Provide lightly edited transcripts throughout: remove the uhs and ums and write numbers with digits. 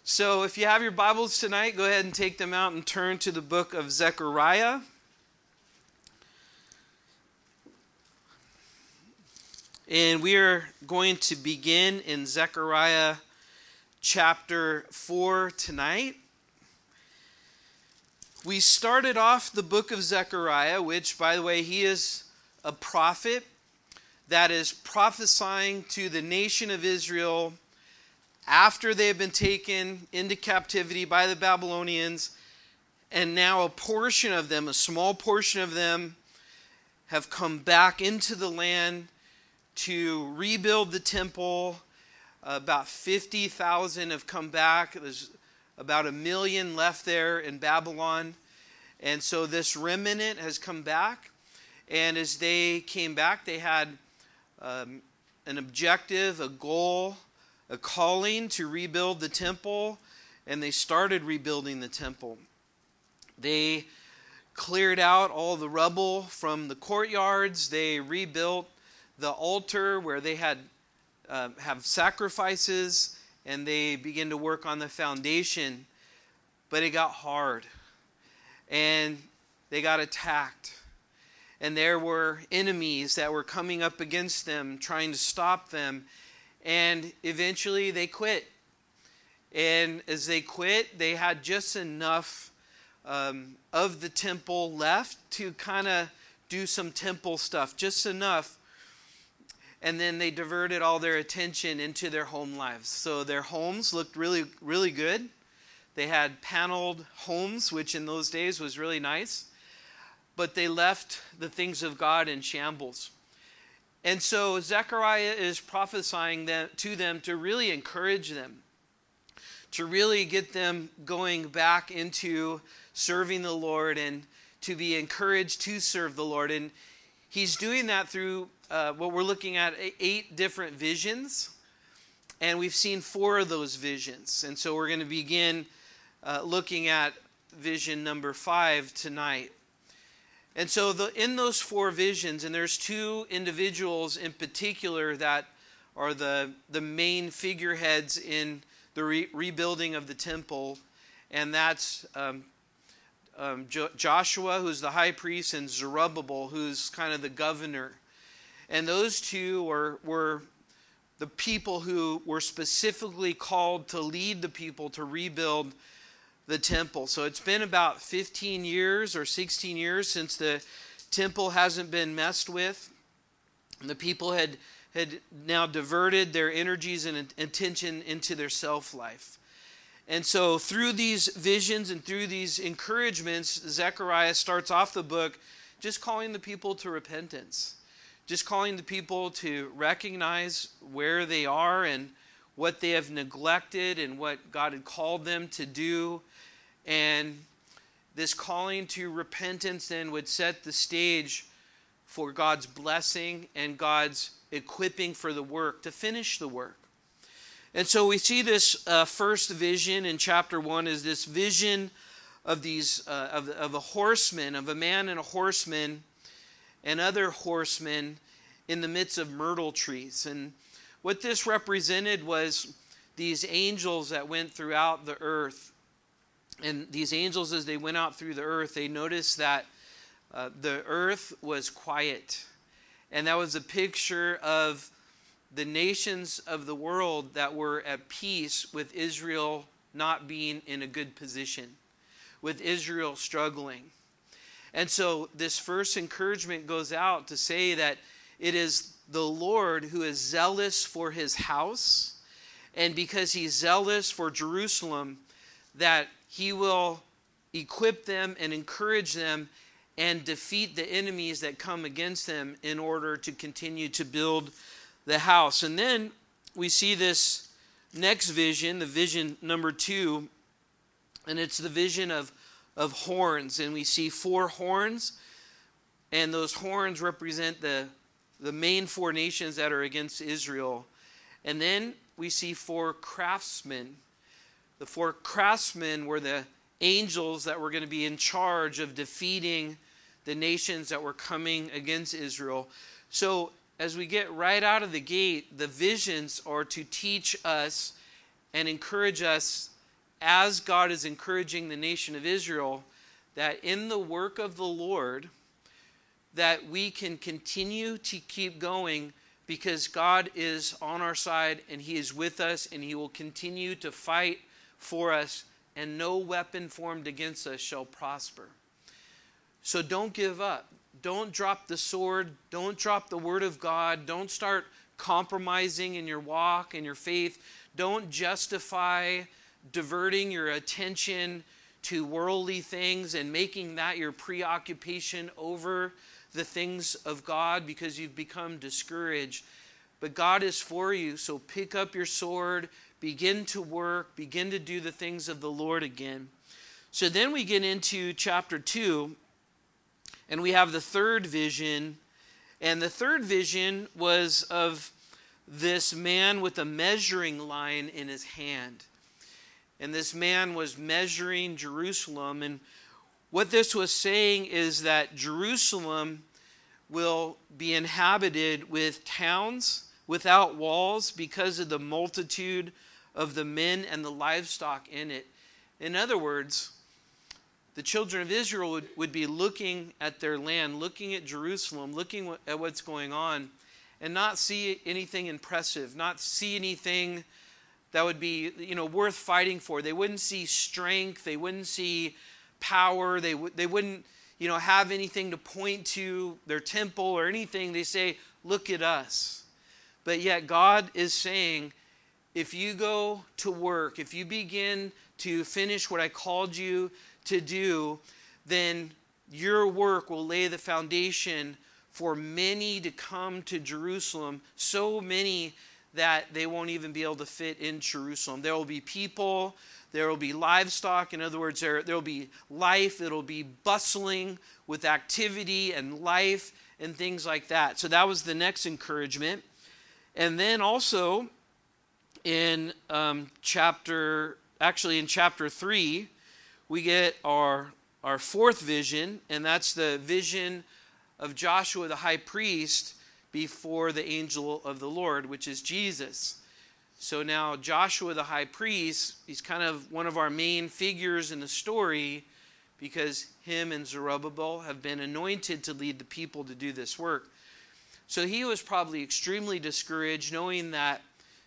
So if you have your Bibles tonight, go ahead and take them out and turn to the book of Zechariah. And we are going to begin in Zechariah chapter 4 tonight. We started off the book of Zechariah, which, by the way, he is a prophet that is prophesying to the nation of Israel after they have been taken into captivity by the Babylonians, and now a portion of them, a small portion of them, have come back into the land to rebuild the temple. About 50,000 have come back. There's about 1 million left there in Babylon. And so this remnant has come back. And as they came back, they had an objective, a goal, a calling to rebuild the temple, and they started rebuilding the temple. They cleared out all the rubble from the courtyards. They rebuilt the altar where they had have sacrifices, and they began to work on the foundation. But it got hard, and they got attacked. And there were enemies that were coming up against them, trying to stop them. And eventually they quit. And as they quit, they had just enough of the temple left to kind of do some temple stuff, just enough. And then they diverted all their attention into their home lives. So their homes looked really, really good. They had paneled homes, which in those days was really nice. But they left the things of God in shambles. And so Zechariah is prophesying to them to really encourage them, to really get them going back into serving the Lord and to be encouraged to serve the Lord. And he's doing that through what we're looking at, 8 different visions. And we've seen 4 of those visions. And so we're going to begin looking at vision number 5 tonight. And so in those 4 visions, and there's 2 individuals in particular that are the main figureheads in the rebuilding of the temple, and that's Joshua, who's the high priest, and Zerubbabel, who's kind of the governor. And those 2 were the people who were specifically called to lead the people to rebuild the temple. So it's been about 15 years or 16 years since the temple hasn't been messed with. And the people had now diverted their energies and attention into their self-life. And so through these visions and through these encouragements, Zechariah starts off the book just calling the people to repentance. Just calling the people to recognize where they are and what they have neglected and what God had called them to do. And this calling to repentance then would set the stage for God's blessing and God's equipping for the work, to finish the work. And so we see this first vision in chapter 1 is this vision of these of a horseman, of a man and a horseman and other horsemen in the midst of myrtle trees. And what this represented was these angels that went throughout the earth. And these angels, as they went out through the earth, they noticed that the earth was quiet. And that was a picture of the nations of the world that were at peace with Israel not being in a good position, with Israel struggling. And so this first encouragement goes out to say that it is the Lord who is zealous for his house. And because he's zealous for Jerusalem, that he will equip them and encourage them and defeat the enemies that come against them in order to continue to build the house. And then we see this next vision, the vision number 2, and it's the vision of horns. And we see 4 horns, and those horns represent the main 4 nations that are against Israel. And then we see 4 craftsmen. The 4 craftsmen were the angels that were going to be in charge of defeating the nations that were coming against Israel. So as we get right out of the gate, the visions are to teach us and encourage us as God is encouraging the nation of Israel, that in the work of the Lord, that we can continue to keep going because God is on our side and He is with us and He will continue to fight for us, and no weapon formed against us shall prosper. So don't give up. Don't drop the sword. Don't drop the word of God. Don't start compromising in your walk and your faith. Don't justify diverting your attention to worldly things and making that your preoccupation over the things of God because you've become discouraged. But God is for you, so pick up your sword, begin to work, begin to do the things of the Lord again. So then we get into chapter 2, and we have the third vision. And the third vision was of this man with a measuring line in his hand. And this man was measuring Jerusalem. And what this was saying is that Jerusalem will be inhabited with towns without walls because of the multitude of the men and the livestock in it. In other words, the children of Israel would be looking at their land, looking at Jerusalem, looking at what's going on, and not see anything impressive, not see anything that would be, worth fighting for. They wouldn't see strength. They wouldn't see power. They wouldn't, have anything to point to, their temple or anything. They say, look at us. But yet God is saying, if you go to work, if you begin to finish what I called you to do, then your work will lay the foundation for many to come to Jerusalem, so many that they won't even be able to fit in Jerusalem. There will be people, there will be livestock. In other words, there will be life. It'll be bustling with activity and life and things like that. So that was the next encouragement. And then also in chapter 3, we get our fourth vision, and that's the vision of Joshua the high priest before the angel of the Lord, which is Jesus. So now Joshua the high priest, he's kind of one of our main figures in the story because him and Zerubbabel have been anointed to lead the people to do this work. So he was probably extremely discouraged knowing that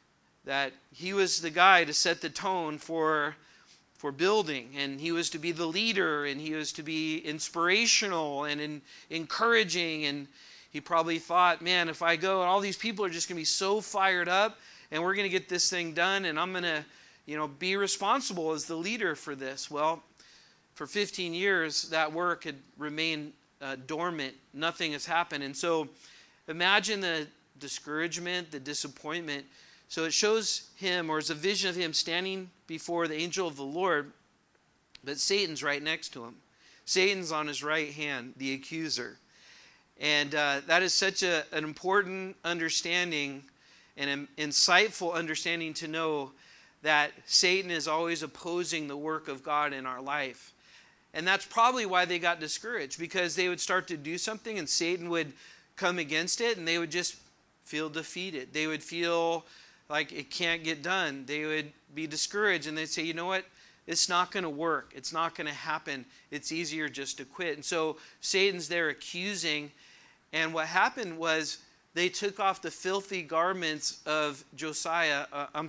he was the guy to set the tone for building, and he was to be the leader, and he was to be inspirational and encouraging, and he probably thought, man, if I go, all these people are just going to be so fired up, and we're going to get this thing done, and I'm going to, be responsible as the leader for this. Well, for 15 years, that work had remained dormant. Nothing has happened. And so imagine the discouragement, the disappointment. So it shows him, or it's a vision of him standing before the angel of the Lord, but Satan's right next to him. Satan's on his right hand, the accuser. And that is such an important understanding and an insightful understanding to know that Satan is always opposing the work of God in our life. And that's probably why they got discouraged, because they would start to do something and Satan would come against it and they would just feel defeated. They would feel like it can't get done. They would be discouraged and they'd say, you know what? It's not going to work. It's not going to happen. It's easier just to quit. And so Satan's there accusing. And what happened was they took off the filthy garments of Joshua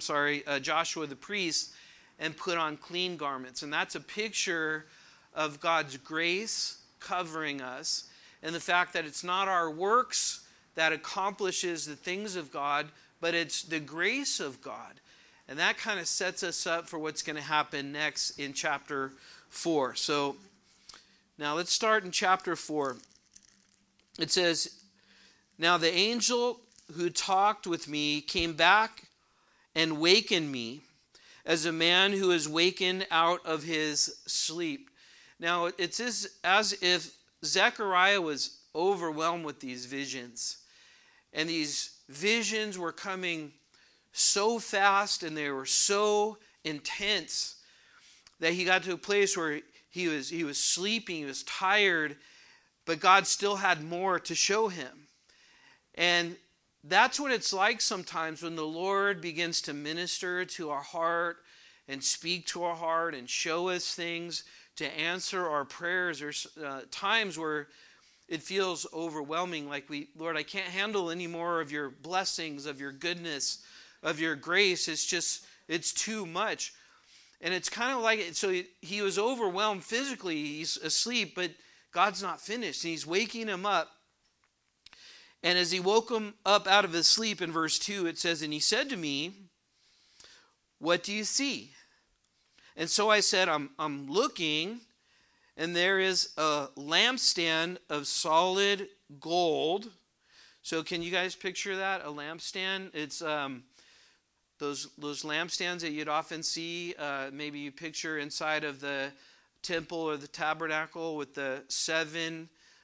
the priest, and put on clean garments. And that's a picture of God's grace covering us, and the fact that it's not our works that accomplishes the things of God, but it's the grace of God. And that kind of sets us up for what's going to happen next in chapter 4. So now let's start in chapter 4. It says, now the angel who talked with me came back and wakened me as a man who is wakened out of his sleep. Now it's as if Zechariah was overwhelmed with these visions. And these visions were coming so fast and they were so intense that he got to a place where he was sleeping, he was tired, but God still had more to show him. And that's what it's like sometimes when the Lord begins to minister to our heart and speak to our heart and show us things to answer our prayers. There's times where it feels overwhelming, like Lord, I can't handle any more of your blessings, of your goodness, of your grace. It's too much. And it's kind of like, so he was overwhelmed physically, he's asleep, but God's not finished. And he's waking him up. And as he woke him up out of his sleep, in verse 2, it says, and he said to me, what do you see? And so I said, I'm looking, and there is a lampstand of solid gold. So can you guys picture that? A lampstand? It's those lampstands that you'd often see. Maybe you picture inside of the temple or the tabernacle with the seven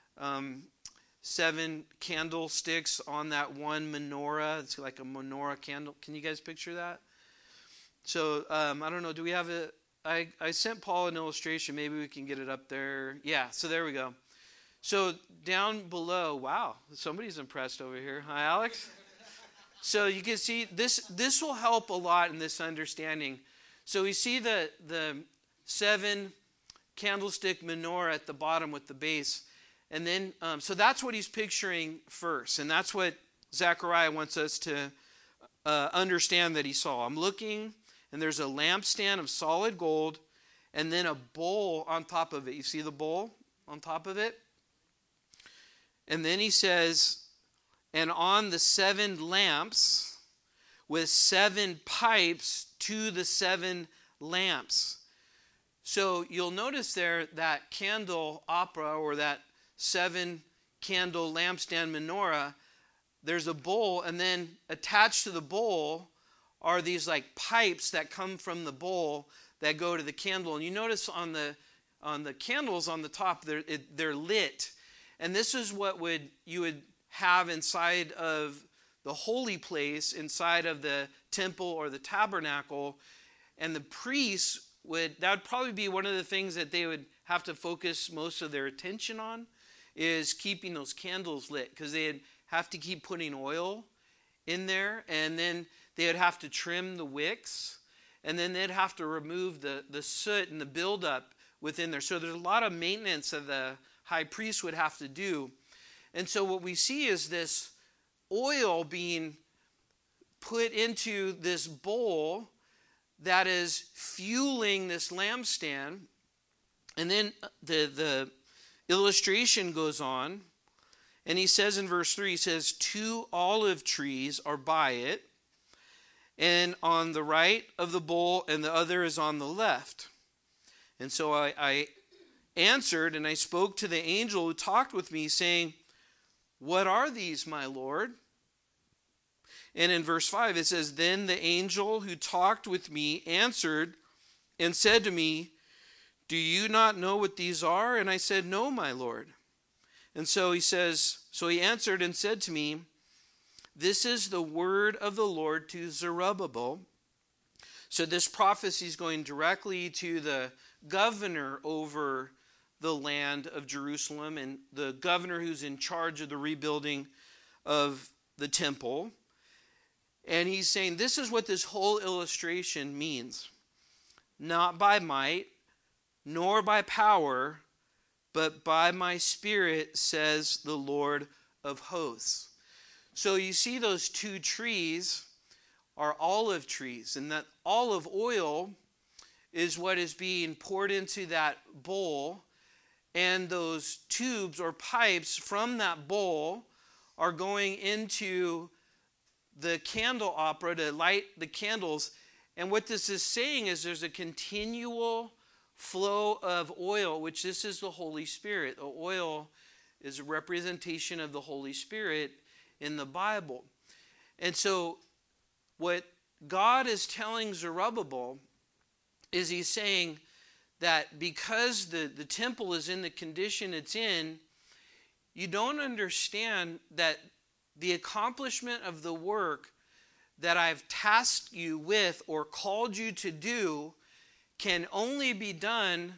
candlesticks on that one menorah. It's like a menorah candle. Can you guys picture that? So I don't know. Do we have a? I sent Paul an illustration. Maybe we can get it up there. Yeah, so there we go. So down below, wow, somebody's impressed over here. Hi, Alex. So you can see this will help a lot in this understanding. So we see the 7 candlestick menorah at the bottom with the base. And then, so that's what he's picturing first. And that's what Zechariah wants us to understand that he saw. I'm looking, and there's a lampstand of solid gold, and then a bowl on top of it. You see the bowl on top of it? And then he says, and on the 7 lamps with 7 pipes to the 7 lamps. So you'll notice there that candelabra, or that 7 candle lampstand menorah, there's a bowl, and then attached to the bowl are these like pipes that come from the bowl that go to the candle. And you notice on the candles on the top, they're lit. And this is what you would have inside of the holy place, inside of the temple or the tabernacle. And the priests that would probably be one of the things that they would have to focus most of their attention on, is keeping those candles lit, because they'd have to keep putting oil in there, and then they'd have to trim the wicks, and then they'd have to remove the soot and the buildup within there. So there's a lot of maintenance that the high priest would have to do. And so what we see is this oil being put into this bowl that is fueling this lampstand. And then the illustration goes on, and he says in verse 3, he says, 2 olive trees are by it, and on the right of the bowl, and the other is on the left. And so I answered, and I spoke to the angel who talked with me, saying, what are these, my Lord? And in verse 5 it says, then the angel who talked with me answered and said to me, do you not know what these are? And I said, no, my Lord. And so he answered and said to me, this is the word of the Lord to Zerubbabel. So this prophecy is going directly to the governor over the land of Jerusalem, and the governor who's in charge of the rebuilding of the temple. And he's saying, this is what this whole illustration means. Not by might, nor by power, but by my Spirit, says the Lord of hosts. So you see those 2 trees are olive trees, and that olive oil is what is being poured into that bowl, and those tubes or pipes from that bowl are going into the candelabra to light the candles. And what this is saying is there's a continual flow of oil, which this is the Holy Spirit. The oil is a representation of the Holy Spirit in the Bible. And so what God is telling Zerubbabel is he's saying that because the temple is in the condition it's in, you don't understand that the accomplishment of the work that I've tasked you with or called you to do can only be done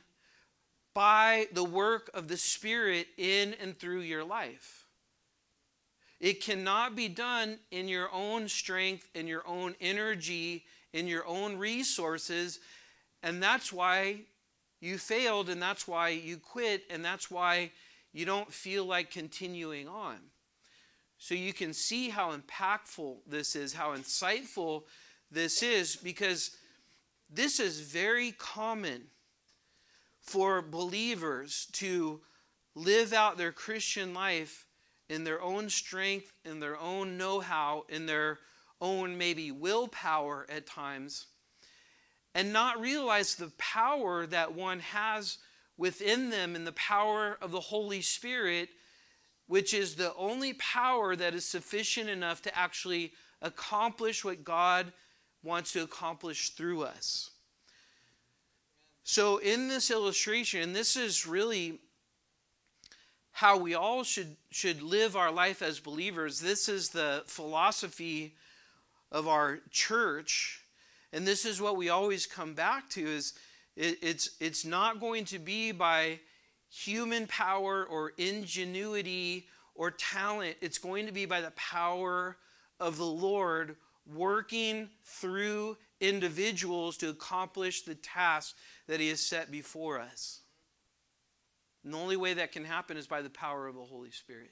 by the work of the Spirit in and through your life. It cannot be done in your own strength, in your own energy, in your own resources, and that's why you failed, and that's why you quit, and that's why you don't feel like continuing on. So you can see how impactful this is, how insightful this is, because this is very common for believers to live out their Christian life in their own strength, in their own know-how, in their own maybe willpower at times, and not realize the power that one has within them and the power of the Holy Spirit, which is the only power that is sufficient enough to actually accomplish what God wants to accomplish through us. So in this illustration, and this is really how we all should live our life as believers. This is the philosophy of our church, and this is what we always come back to, is it's not going to be by human power or ingenuity or talent. It's going to be by the power of the Lord working through individuals to accomplish the task that He has set before us. And the only way that can happen is by the power of the Holy Spirit.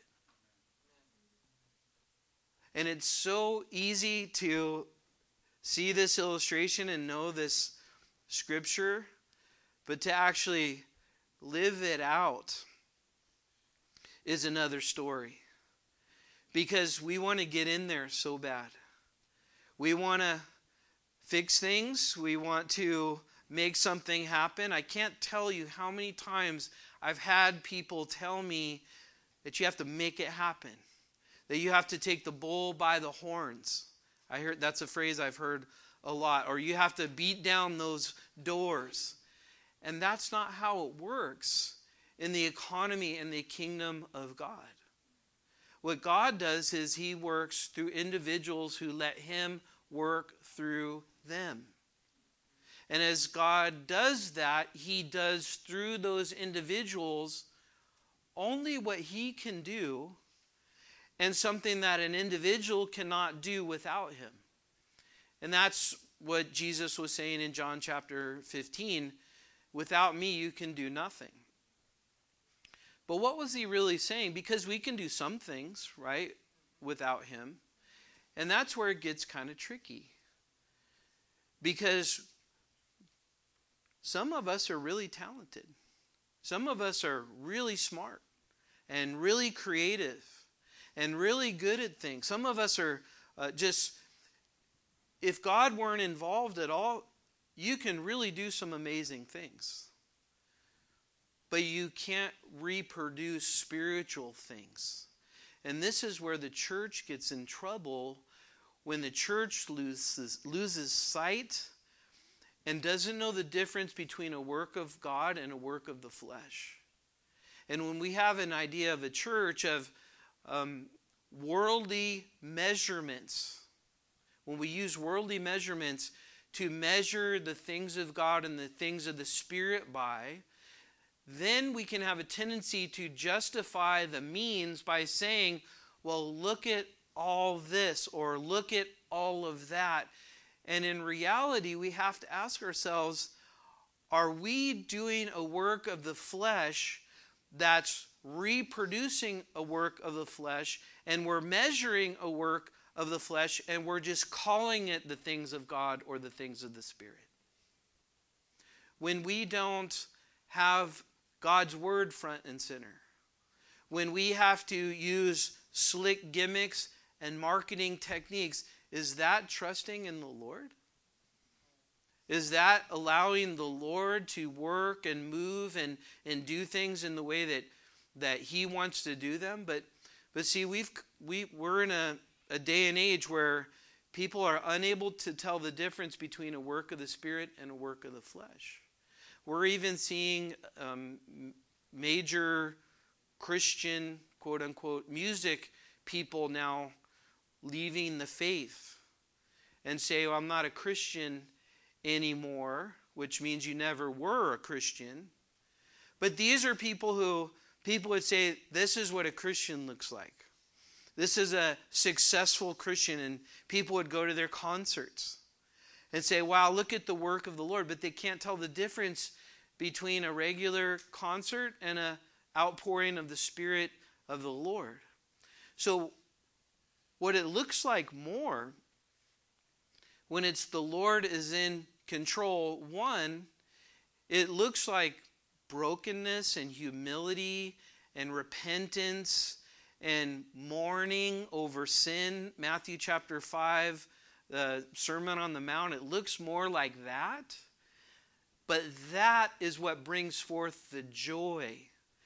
And it's so easy to see this illustration and know this scripture, but to actually live it out is another story. Because we want to get in there so bad. We want to fix things. We want to make something happen. I can't tell you how many times I've had people tell me that you have to make it happen, that you have to take the bull by the horns. I heard that's a phrase I've heard a lot. Or you have to beat down those doors. And that's not how it works in the economy and the kingdom of God. What God does is He works through individuals who let Him work through them. And as God does that, He does through those individuals only what He can do, and something that an individual cannot do without Him. And that's what Jesus was saying in John chapter 15. Without me, you can do nothing. But what was He really saying? Because we can do some things, right, without Him. And that's where it gets kind of tricky. Because some of us are really talented. Some of us are really smart and really creative and really good at things. Some of us are if God weren't involved at all, you can really do some amazing things. But you can't reproduce spiritual things. And this is where the church gets in trouble, when the church loses sight and doesn't know the difference between a work of God and a work of the flesh. And when we have an idea of a church of worldly measurements, when we use worldly measurements to measure the things of God and the things of the Spirit by, then we can have a tendency to justify the means by saying, well, look at all this, or look at all of that. And in reality, we have to ask ourselves, are we doing a work of the flesh that's reproducing a work of the flesh, and we're measuring a work of the flesh, and we're just calling it the things of God or the things of the Spirit? When we don't have God's word front and center, when we have to use slick gimmicks and marketing techniques, is that trusting in the Lord? Is that allowing the Lord to work and move and do things in the way that He wants to do them? But see, we're in a day and age where people are unable to tell the difference between a work of the Spirit and a work of the flesh. We're even seeing major Christian, quote-unquote, music people now leaving the faith and say, well, I'm not a Christian anymore, which means you never were a Christian. But these are people who people would say, this is what a Christian looks like. This is a successful Christian, and people would go to their concerts. and say, wow, look at the work of the Lord, but they can't tell the difference between a regular concert and an outpouring of the Spirit of the Lord. So what it looks like more when it's the Lord is in control, one, it looks like brokenness and humility and repentance and mourning over sin. Matthew chapter 5, the Sermon on the Mount, it looks more like that. But that is what brings forth the joy.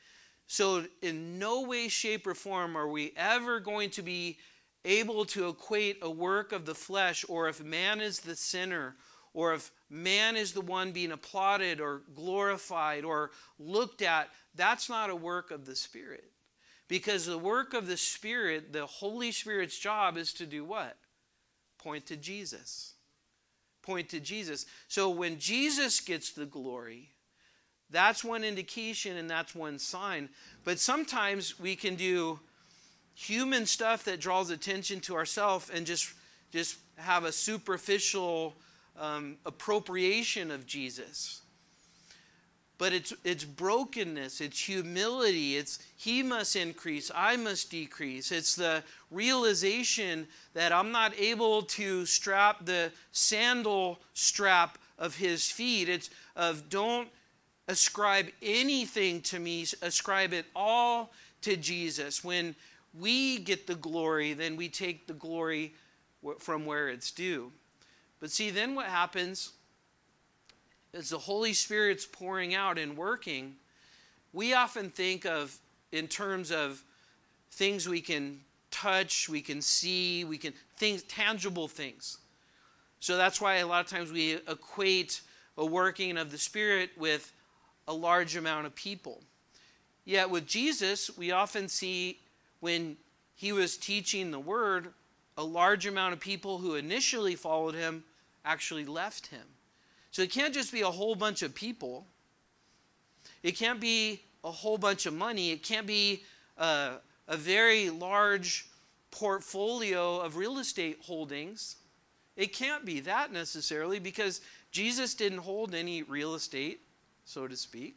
So in no way, shape, or form are we ever going to be able to equate a work of the flesh, or if man is the sinner, or if man is the one being applauded or glorified or looked at, that's not a work of the Spirit. Because the work of the Spirit, the Holy Spirit's job is to do what? Point to Jesus. Point to Jesus. So when Jesus gets the glory, that's one indication and that's one sign. But sometimes we can do human stuff that draws attention to ourselves and just have a superficial appropriation of Jesus. But it's brokenness, it's humility, it's He must increase, I must decrease. It's the realization that I'm not able to strap the sandal strap of His feet. It's of don't ascribe anything to me, ascribe it all to Jesus. When we get the glory, then we take the glory from where it's due. But see, then what happens as the Holy Spirit's pouring out and working, we often think of in terms of things we can touch, we can see, tangible things. So that's why a lot of times we equate a working of the Spirit with a large amount of people. Yet with Jesus, we often see when He was teaching the Word, a large amount of people who initially followed Him actually left Him. So it can't just be a whole bunch of people. It can't be a whole bunch of money. It can't be a very large portfolio of real estate holdings. It can't be that necessarily, because Jesus didn't hold any real estate, so to speak.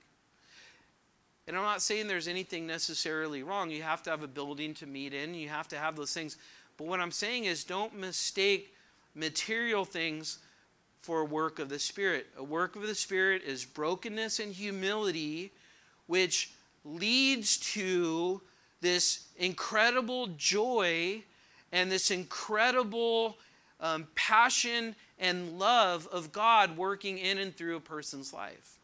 And I'm not saying there's anything necessarily wrong. You have to have a building to meet in. You have to have those things. But what I'm saying is, don't mistake material things for a work of the Spirit. A work of the Spirit is brokenness and humility, which leads to this incredible joy and this incredible passion and love of God working in and through a person's life.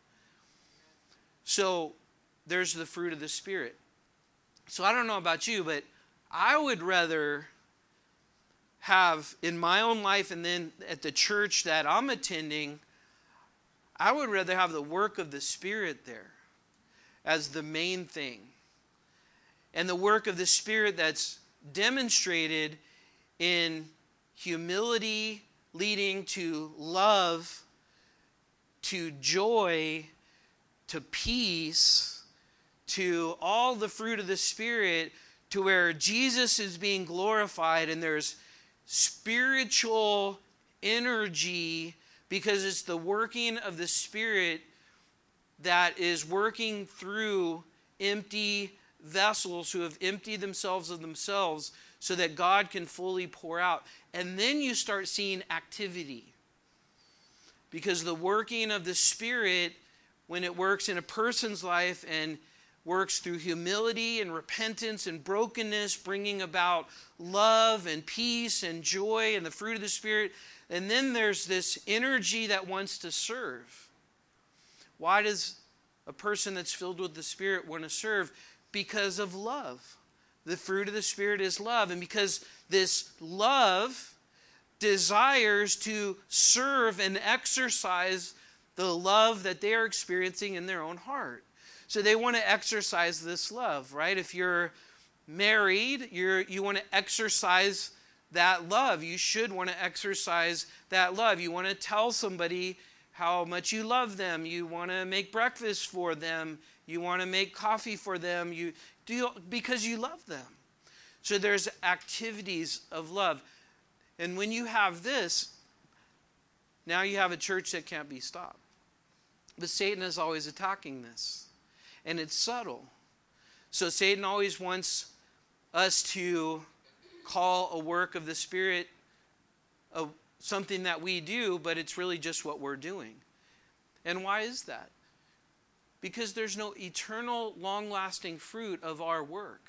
So there's the fruit of the Spirit. So I don't know about you, but I would rather have in my own life and then at the church that I'm attending, I would rather have the work of the Spirit there as the main thing. And the work of the Spirit that's demonstrated in humility leading to love, to joy, to peace, to all the fruit of the Spirit, to where Jesus is being glorified and there's spiritual energy, because it's the working of the Spirit that is working through empty vessels who have emptied themselves of themselves so that God can fully pour out. And then you start seeing activity. Because the working of the Spirit, when it works in a person's life and works through humility and repentance and brokenness, bringing about love and peace and joy and the fruit of the Spirit. And then there's this energy that wants to serve. Why does a person that's filled with the Spirit want to serve? Because of love. The fruit of the Spirit is love. And because this love desires to serve and exercise the love that they are experiencing in their own heart. So they want to exercise this love, right? If you're married, you want to exercise that love. You should want to exercise that love. You want to tell somebody how much you love them. You want to make breakfast for them. You want to make coffee for them. You do because you love them. So there's activities of love. And when you have this, Now you have a church that can't be stopped. But Satan is always attacking this. And it's subtle. So Satan always wants us to call a work of the Spirit something that we do, but it's really just what we're doing. And why is that? Because there's no eternal, long-lasting fruit of our work.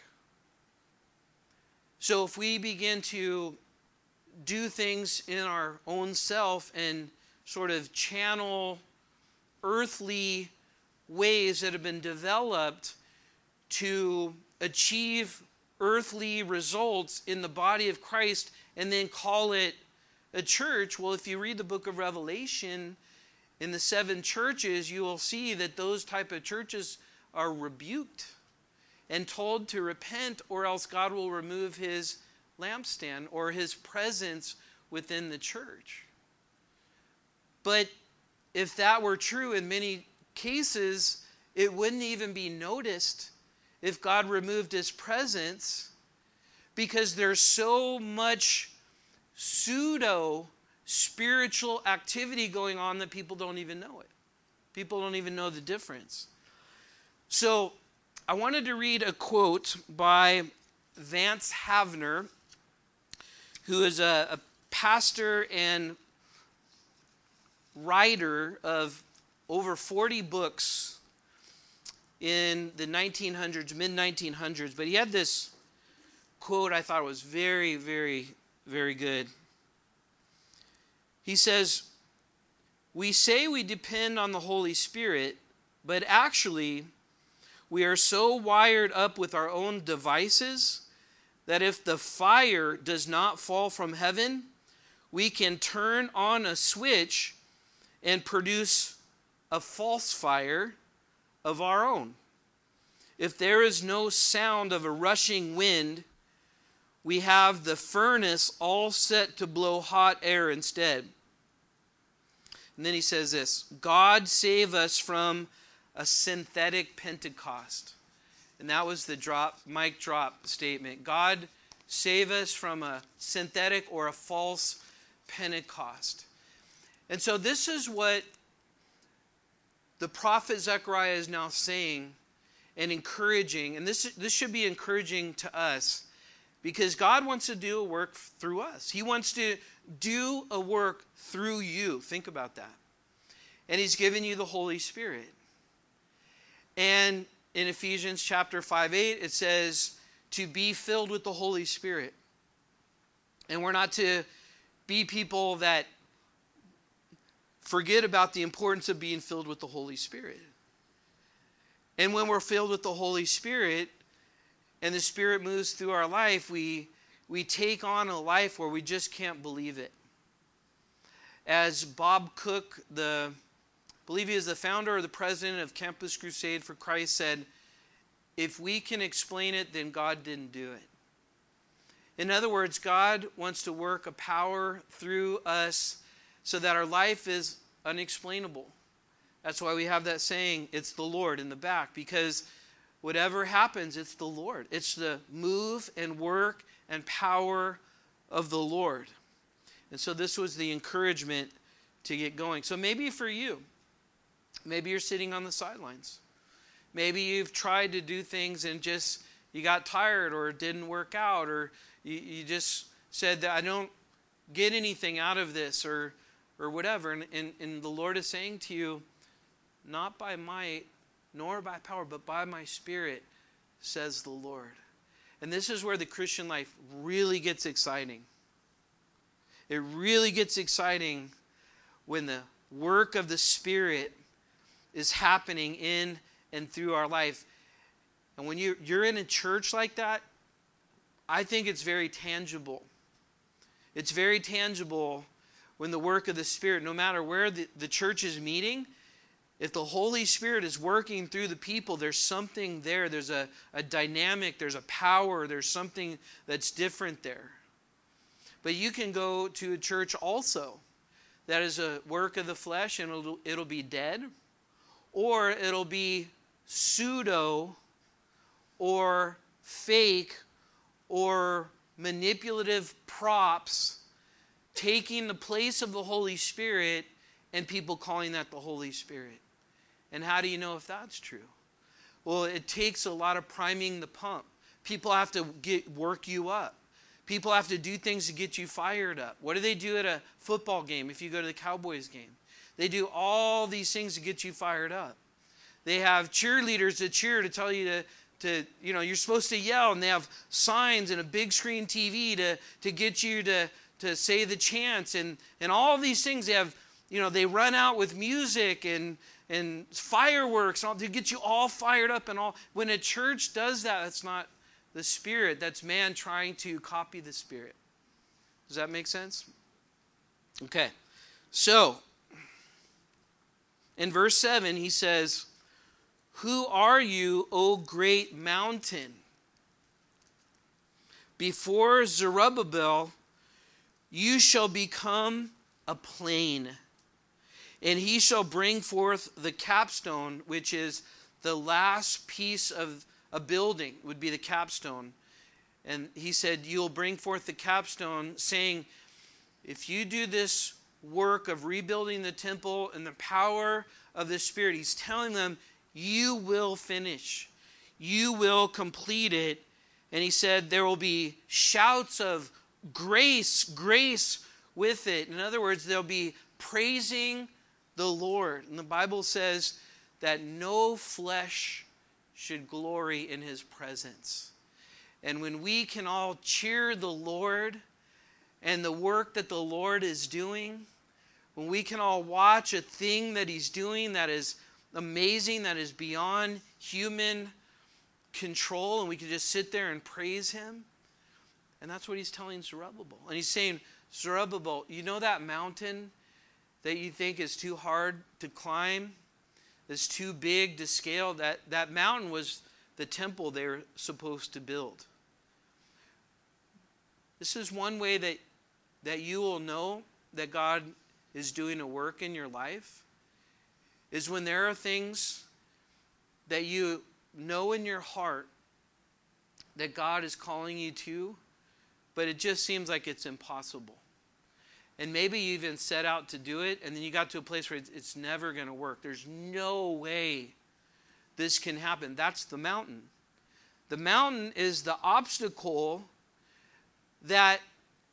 So if we begin to do things in our own self and sort of channel earthly ways that have been developed to achieve earthly results in the body of Christ and then call it a church, well, if you read the book of Revelation, in the 7 churches, you will see that those type of churches are rebuked and told to repent, or else God will remove his lampstand or his presence within the church. But if that were true in many cases, it wouldn't even be noticed if God removed his presence, because there's so much pseudo spiritual activity going on that people don't even know it. People don't even know the difference. So I wanted to read a quote by Vance Havner, who is a pastor and writer of over 40 books in the 1900s, mid-1900s. But he had this quote I thought was very, very, very good. He says, "We say we depend on the Holy Spirit, but actually we are so wired up with our own devices that if the fire does not fall from heaven, we can turn on a switch and produce a false fire of our own. If there is no sound of a rushing wind, we have the furnace all set to blow hot air instead." And then he says this, "God save us from a synthetic Pentecost." And that was the mic drop statement. God save us from a synthetic or a false Pentecost. And so this is what the prophet Zechariah is now saying and encouraging. And this should be encouraging to us, because God wants to do a work through us. He wants to do a work through you. Think about that. And he's given you the Holy Spirit. And in Ephesians chapter 5:8, it says to be filled with the Holy Spirit. And we're not to be people that forget about the importance of being filled with the Holy Spirit. And when we're filled with the Holy Spirit and the Spirit moves through our life, we take on a life where we just can't believe it. As Bob Cook, I believe he is the founder or the president of Campus Crusade for Christ, said, "If we can explain it, then God didn't do it." In other words, God wants to work a power through us so that our life is unexplainable. That's why we have that saying, "It's the Lord," in the back, because whatever happens, it's the Lord. It's the move and work and power of the Lord. And so this was the encouragement to get going. So maybe for you, maybe you're sitting on the sidelines. Maybe you've tried to do things and just you got tired, or it didn't work out, or you just said that I don't get anything out of this, or whatever. And the Lord is saying to you, not by might nor by power, but by my Spirit, says the Lord. And this is where the Christian life really gets exciting. It really gets exciting when the work of the Spirit is happening in and through our life. And when you're in a church like that, I think it's very tangible. It's very tangible when the work of the Spirit, no matter where the church is meeting, if the Holy Spirit is working through the people, there's something there. There's a dynamic, there's a power, there's something that's different there. But you can go to a church also that is a work of the flesh, and it'll be dead, or it'll be pseudo or fake or manipulative props taking the place of the Holy Spirit and people calling that the Holy Spirit. And how do you know if that's true? Well, it takes a lot of priming the pump. People have to work you up. People have to do things to get you fired up. What do they do at a football game if you go to the Cowboys game? They do all these things to get you fired up. They have cheerleaders that cheer to tell you you're supposed to yell, and they have signs and a big screen TV to get you to say the chants and all these things. They have, they run out with music and fireworks to get you all fired up and all. When a church does that, that's not the Spirit. That's man trying to copy the Spirit. Does that make sense? Okay. So, in verse 7, he says, "Who are you, O great mountain? Before Zerubbabel, you shall become a plain, and he shall bring forth the capstone," which is the last piece of a building, would be the capstone. And he said, "You'll bring forth the capstone," saying, if you do this work of rebuilding the temple and the power of the Spirit, he's telling them, you will finish. You will complete it. And he said there will be shouts of grace with it. In other words, they'll be praising the Lord. And the Bible says that no flesh should glory in his presence. And when we can all cheer the Lord and the work that the Lord is doing, when we can all watch a thing that he's doing that is amazing, that is beyond human control, and we can just sit there and praise him. And that's what he's telling Zerubbabel. And he's saying, Zerubbabel, you know that mountain that you think is too hard to climb, is too big to scale? That mountain was the temple they were supposed to build. This is one way that you will know that God is doing a work in your life, is when there are things that you know in your heart that God is calling you to, but it just seems like it's impossible. And maybe you even set out to do it, and then you got to a place where it's never going to work. There's no way this can happen. That's the mountain. The mountain is the obstacle that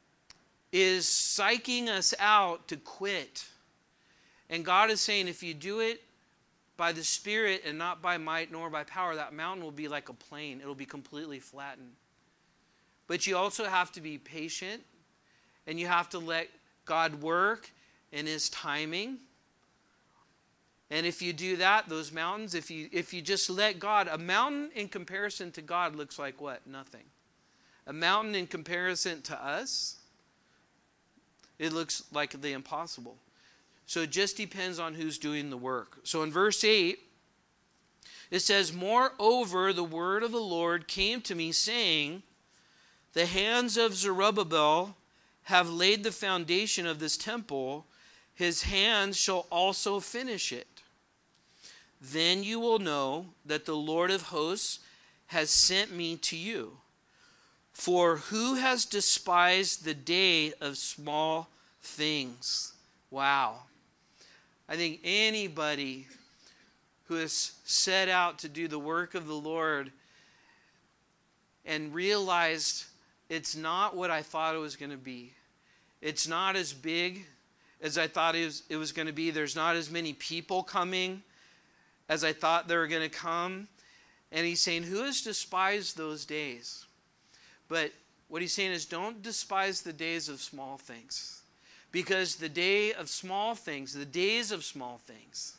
is psyching us out to quit. And God is saying, if you do it by the Spirit and not by might nor by power, that mountain will be like a plain. It'll be completely flattened. But you also have to be patient, and you have to let God work in his timing. And if you do that, those mountains, if you just let God, a mountain in comparison to God looks like what? Nothing. A mountain in comparison to us, it looks like the impossible. So it just depends on who's doing the work. So in verse 8, it says, "Moreover, the word of the Lord came to me, saying, the hands of Zerubbabel have laid the foundation of this temple. His hands shall also finish it. Then you will know that the Lord of hosts has sent me to you. For who has despised the day of small things?" Wow. I think anybody who has set out to do the work of the Lord and realized it's not what I thought it was going to be. It's not as big as I thought it was going to be. There's not as many people coming as I thought they were going to come. And he's saying, who has despised those days? But what he's saying is, don't despise the days of small things. Because the day of small things, the days of small things,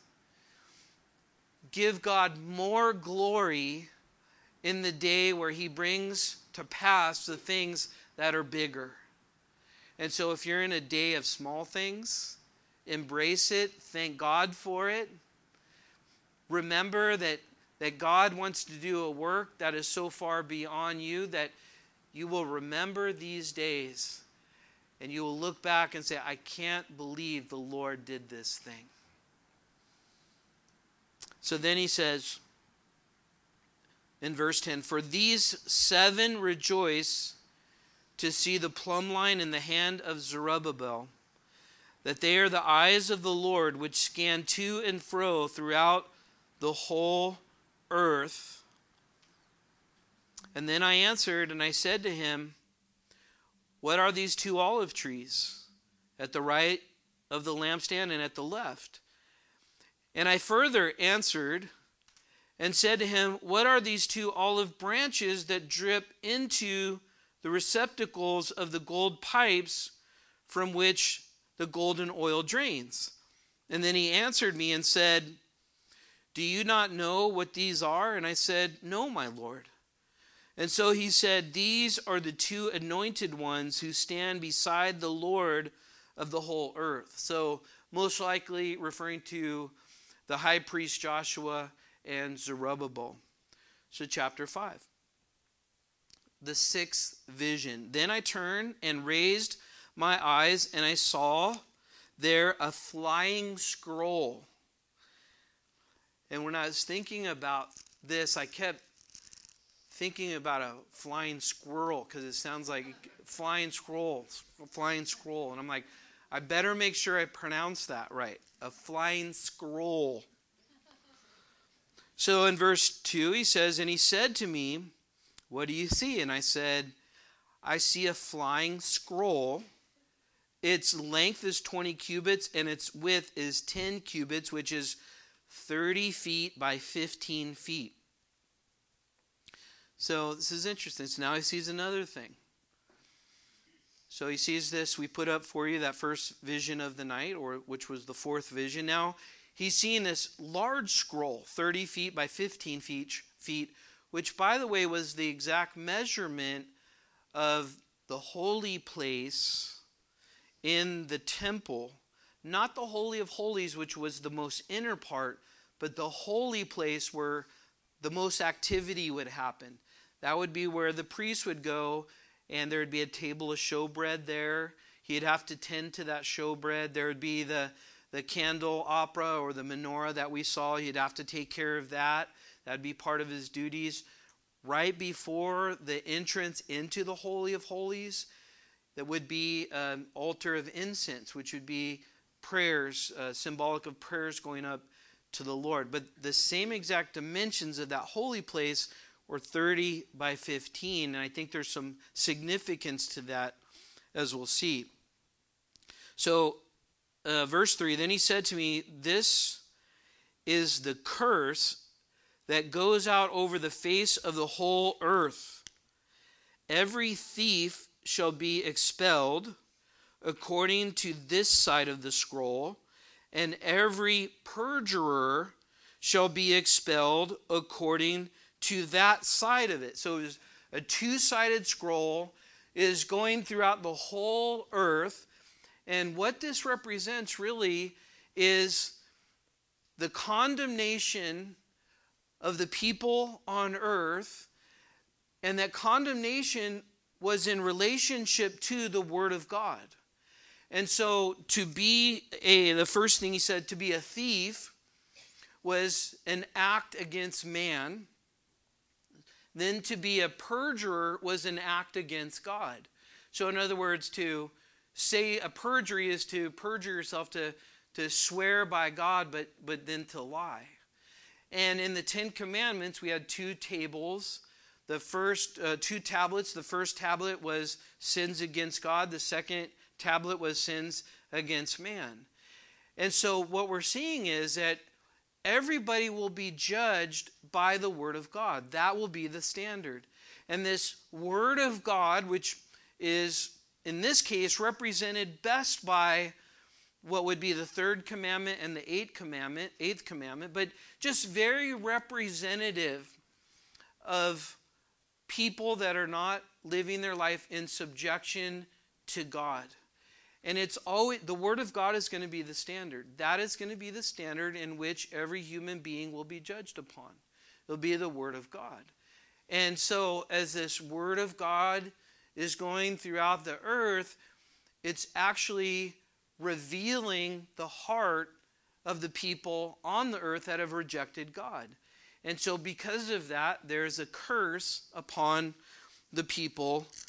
give God more glory in the day where he brings to pass the things that are bigger. And so if you're in a day of small things, embrace it, thank God for it. Remember that God wants to do a work that is so far beyond you that you will remember these days and you will look back and say, I can't believe the Lord did this thing. So then he says in verse 10, "For these 7 rejoice to see the plumb line in the hand of Zerubbabel, that they are the eyes of the Lord, which scan to and fro throughout the whole earth. And then I answered, and I said to him, what are these two olive trees at the right of the lampstand and at the left? And I further answered and said to him, what are these two olive branches that drip into the receptacles of the gold pipes from which the golden oil drains? And then he answered me and said, do you not know what these are? And I said, no, my Lord. And so he said, these are the two anointed ones who stand beside the Lord of the whole earth. So most likely referring to the high priest Joshua and Zerubbabel. So chapter 5. The sixth vision. Then I turned and raised my eyes, and I saw there a flying scroll. And when I was thinking about this, I kept thinking about a flying squirrel, because it sounds like flying scroll. And I'm like, I better make sure I pronounce that right. A flying scroll. So in verse 2, he says, and he said to me, what do you see? And I said, I see a flying scroll. Its length is 20 cubits, and its width is 10 cubits, which is 30 feet by 15 feet. So this is interesting. So now he sees another thing. So he sees this. We put up for you that first vision of the night, which was the fourth vision. Now he's seeing this large scroll, 30 feet by 15 feet, which, by the way, was the exact measurement of the holy place in the temple. Not the Holy of Holies, which was the most inner part, but the holy place where the most activity would happen. That would be where the priest would go, and there would be a table of showbread there. He'd have to tend to that showbread. There would be the candle opera or the menorah that we saw. He'd have to take care of that. That'd be part of his duties. Right before the entrance into the Holy of Holies, that would be an altar of incense, which would be prayers, symbolic of prayers going up to the Lord. But the same exact dimensions of that holy place were 30 by 15, and I think there's some significance to that, as we'll see. So, verse 3, then he said to me, this is the curse that goes out over the face of the whole earth. Every thief shall be expelled according to this side of the scroll, and every perjurer shall be expelled according to that side of it. So it's a two-sided scroll is going throughout the whole earth. And what this represents really is the condemnation of the people on earth. And that condemnation was in relationship to the Word of God. And so to be the first thing he said, to be a thief was an act against man. Then to be a perjurer was an act against God. So in other words, to say a perjury is to perjure yourself, to swear by God, but then to lie. And in the Ten Commandments, we had two tables. The first two tablets, the first tablet was sins against God. The second tablet was sins against man. And so what we're seeing is that everybody will be judged by the Word of God. That will be the standard. And this Word of God, which is in this case represented best by what would be the third commandment and the eighth commandment, but just very representative of people that are not living their life in subjection to God. And it's always, the Word of God is going to be the standard. That is going to be the standard in which every human being will be judged upon. It'll be the Word of God. And so as this Word of God is going throughout the earth, it's actually revealing the heart of the people on the earth that have rejected God. And so because of that, there's a curse upon the people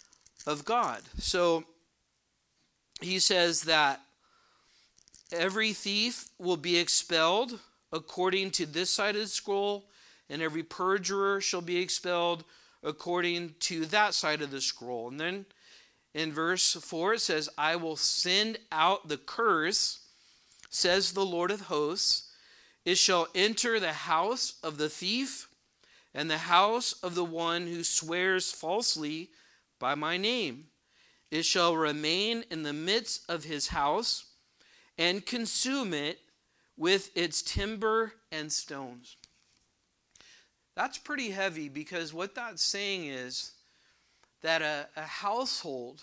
of God. So he says that every thief will be expelled according to this side of the scroll, and every perjurer shall be expelled according to that side of the scroll. And then in verse 4 it says, I will send out the curse, says the Lord of hosts. It shall enter the house of the thief and the house of the one who swears falsely by my name. It shall remain in the midst of his house and consume it with its timber and stones. That's pretty heavy, because what that's saying is that a household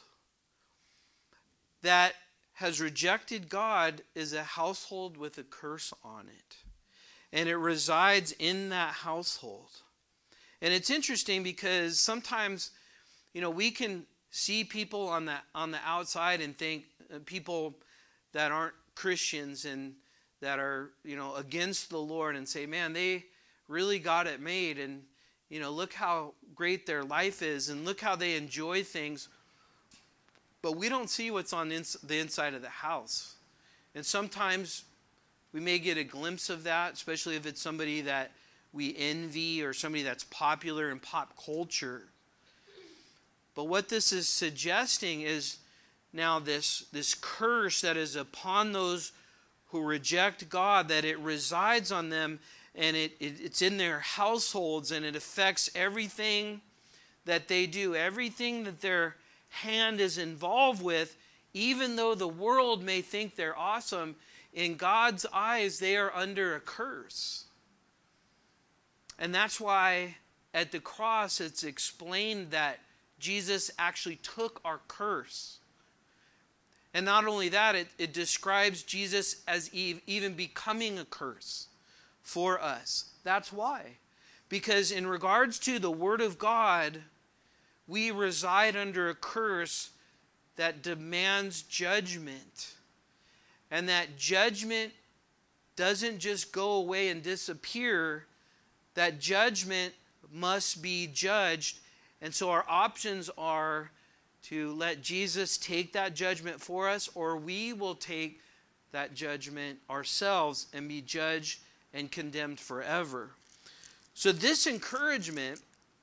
that has rejected God is a household with a curse on it. And it resides in that household. And it's interesting because sometimes, we can see people on the outside and think people that aren't Christians and that are, against the Lord, and say, man, they really got it made, and look how great their life is, and look how they enjoy things. But we don't see what's on the inside of the house. And sometimes we may get a glimpse of that, especially if it's somebody that we envy or somebody that's popular in pop culture. But what this is suggesting is now this curse that is upon those who reject God, that it resides on them, and it's in their households, and it affects everything that they do, everything that their hand is involved with. Even though the world may think they're awesome, in God's eyes they are under a curse. And that's why at the cross it's explained that Jesus actually took our curse. And not only that, it describes Jesus as even becoming a curse for us. That's why. Because in regards to the Word of God, we reside under a curse that demands judgment. And that judgment doesn't just go away and disappear. That judgment must be judged. And so our options are to let Jesus take that judgment for us, or we will take that judgment ourselves and be judged and condemned forever. So this encouragement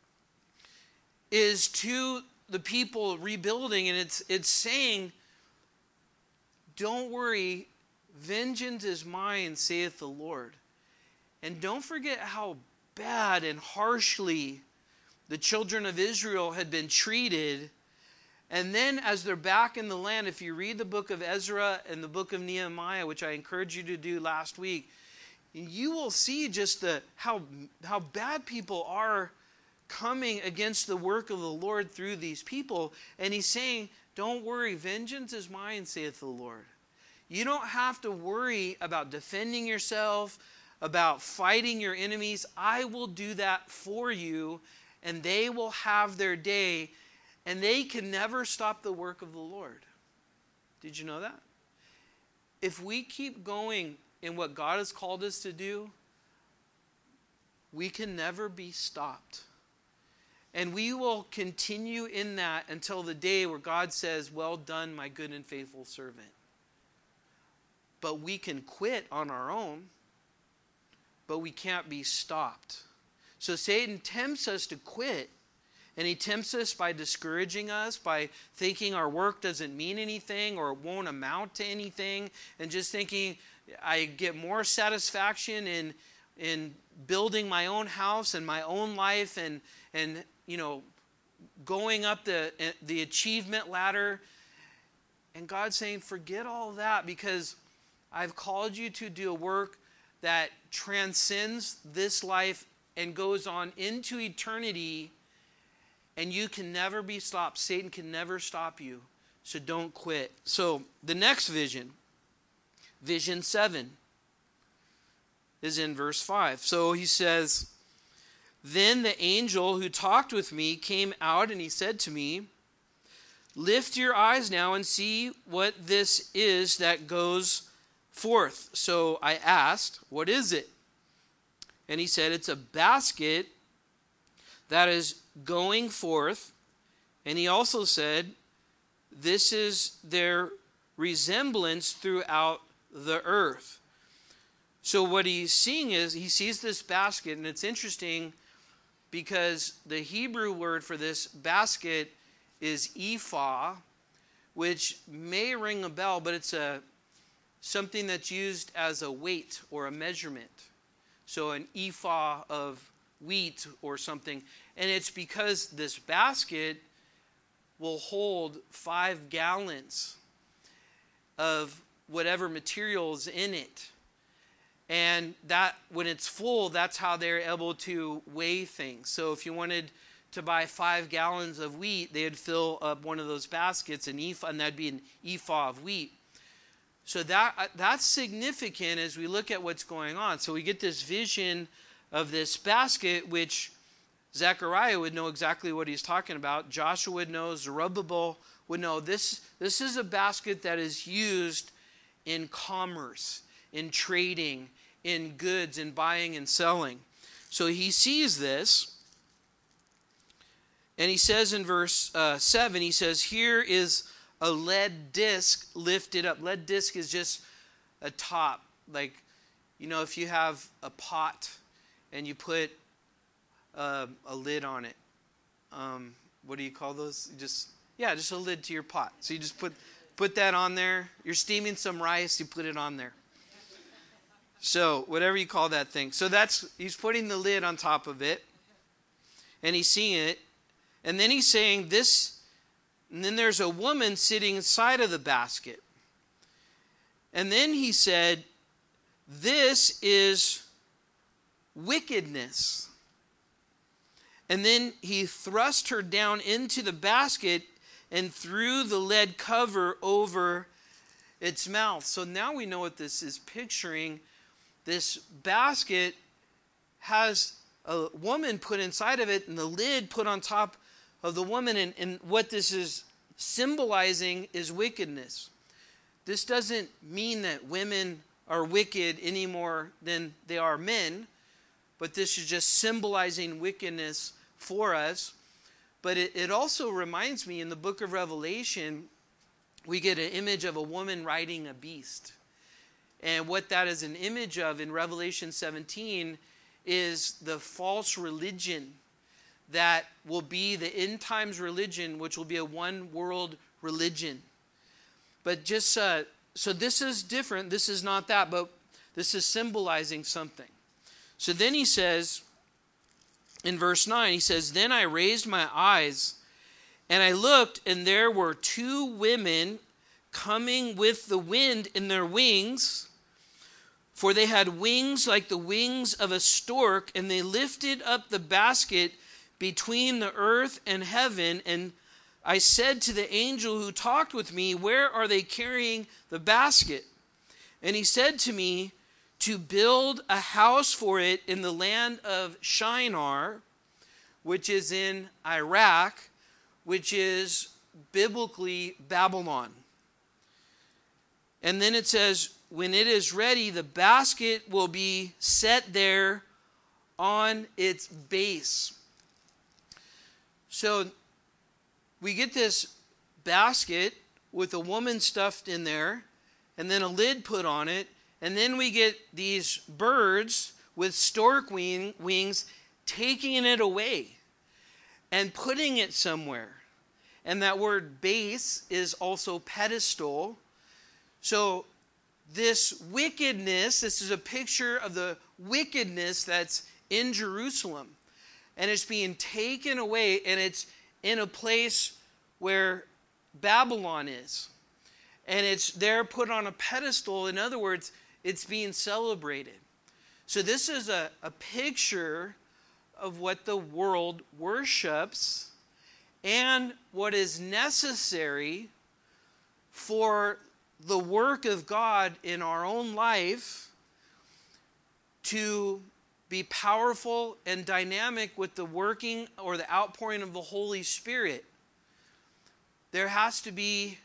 is to the people rebuilding, and it's saying, don't worry, vengeance is mine, saith the Lord. And don't forget how bad and harshly the children of Israel had been treated. And then as they're back in the land, if you read the book of Ezra and the book of Nehemiah, which I encouraged you to do last week, you will see just how bad people are coming against the work of the Lord through these people. And he's saying, don't worry, vengeance is mine, saith the Lord. You don't have to worry about defending yourself, about fighting your enemies. I will do that for you, and they will have their day, and they can never stop the work of the Lord. Did you know that? If we keep going in what God has called us to do, we can never be stopped. And we will continue in that until the day where God says, well done, my good and faithful servant. But we can quit on our own, but we can't be stopped. So Satan tempts us to quit, and he tempts us by discouraging us, by thinking our work doesn't mean anything or it won't amount to anything, and just thinking I get more satisfaction in building my own house and my own life and going up the achievement ladder. And God's saying, forget all that, because I've called you to do a work that transcends this life and goes on into eternity, and you can never be stopped. Satan can never stop you, so don't quit. So the next vision, vision 7, is in verse 5. So he says, then the angel who talked with me came out, and he said to me, lift your eyes now and see what this is that goes forth. So I asked, what is it? And he said, it's a basket that is going forth, And he also said, this is their resemblance throughout the earth. So what he's seeing is, he sees this basket, and it's interesting because the Hebrew word for this basket is ephah, which may ring a bell, but it's something that's used as a weight or a measurement. So an ephah of wheat or something. And it's because this basket will hold 5 gallons of whatever material is in it. And that, when it's full, that's how they're able to weigh things. So if you wanted to buy 5 gallons of wheat, they'd fill up one of those baskets, an ephah, and that'd be an ephah of wheat. So that's significant as we look at what's going on. So we get this vision of this basket, which Zechariah would know exactly what he's talking about. Joshua would know. Zerubbabel would know. This is a basket that is used in commerce, in trading, in goods, in buying and selling. So he sees this. And he says in verse 7, he says, here is a lead disc lifted up. Lead disc is just a top. Like, if you have a pot and you put a lid on it. What do you call those? Just a lid to your pot. So you just put that on there. You're steaming some rice, you put it on there. So whatever you call that thing. So he's putting the lid on top of it. And he's seeing it. And then he's saying this, and then there's a woman sitting inside of the basket. And then he said, this is wickedness. And then he thrust her down into the basket and threw the lead cover over its mouth. So now we know what this is picturing. This basket has a woman put inside of it and the lid put on top of the woman. And what this is symbolizing is wickedness. This doesn't mean that women are wicked any more than they are men. But this is just symbolizing wickedness for us. But it also reminds me, in the book of Revelation, we get an image of a woman riding a beast. And what that is an image of in Revelation 17 is the false religion that will be the end times religion, which will be a one world religion. But just, so this is different. This is not that, but this is symbolizing something. So then he says, in verse 9, he says, then I raised my eyes, and I looked, and there were 2 women coming with the wind in their wings, for they had wings like the wings of a stork, and they lifted up the basket between the earth and heaven. And I said to the angel who talked with me, where are they carrying the basket? And he said to me, to build a house for it in the land of Shinar, which is in Iraq, which is biblically Babylon. And then it says, when it is ready, the basket will be set there on its base. So we get this basket with a woman stuffed in there, and then a lid put on it. And then we get these birds with stork wings taking it away and putting it somewhere. And that word base is also pedestal. So this wickedness, this is a picture of the wickedness that's in Jerusalem. And it's being taken away, and it's in a place where Babylon is. And it's there put on a pedestal. In other words, it's being celebrated. So this is a picture of what the world worships and what is necessary for the work of God in our own life to be powerful and dynamic with the working or the outpouring of the Holy Spirit. There has to be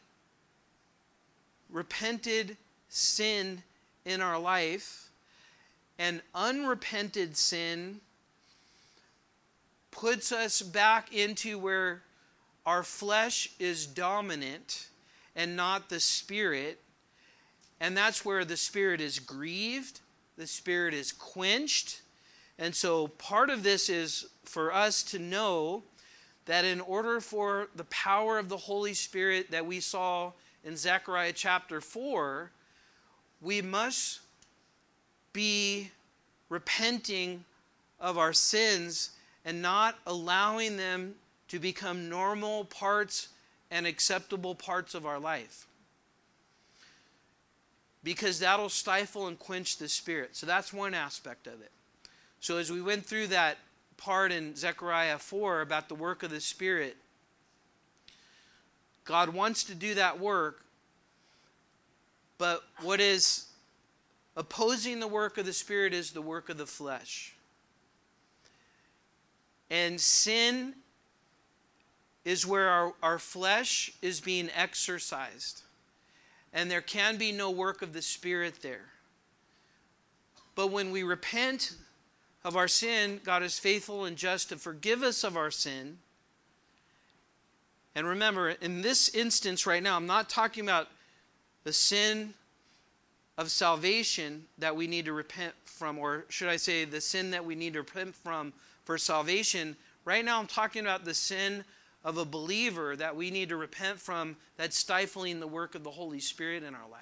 repented sin in our life, and unrepented sin puts us back into where our flesh is dominant and not the Spirit. And that's where the Spirit is grieved, the Spirit is quenched. And so part of this is for us to know that in order for the power of the Holy Spirit that we saw in Zechariah chapter 4, we must be repenting of our sins and not allowing them to become normal parts and acceptable parts of our life. Because that'll stifle and quench the Spirit. So that's one aspect of it. So as we went through that part in Zechariah 4 about the work of the Spirit, God wants to do that work, but what is opposing the work of the Spirit is the work of the flesh. And sin is where our flesh is being exercised. And there can be no work of the Spirit there. But when we repent of our sin, God is faithful and just to forgive us of our sin. And remember, in this instance right now, I'm not talking about the sin of salvation that we need to repent from, or should I say the sin that we need to repent from for salvation. Right now I'm talking about the sin of a believer that we need to repent from that's stifling the work of the Holy Spirit in our life.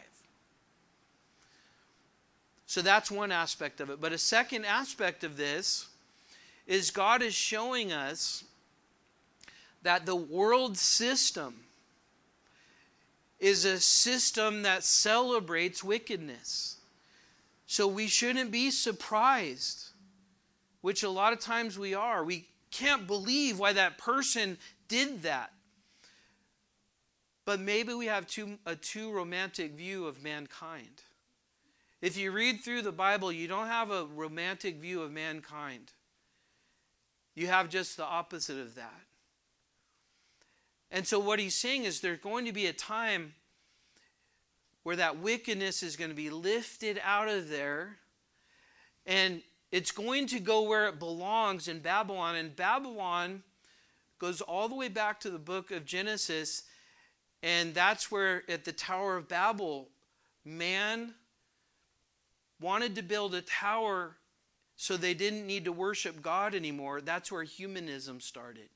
So that's one aspect of it. But a second aspect of this is God is showing us that the world system is a system that celebrates wickedness. So we shouldn't be surprised, which a lot of times we are. We can't believe why that person did that. But maybe we have a too romantic view of mankind. If you read through the Bible, you don't have a romantic view of mankind. You have just the opposite of that. And so what he's saying is there's going to be a time where that wickedness is going to be lifted out of there, and it's going to go where it belongs in Babylon. And Babylon goes all the way back to the book of Genesis, and that's where at the Tower of Babel, man wanted to build a tower so they didn't need to worship God anymore. That's where humanism started.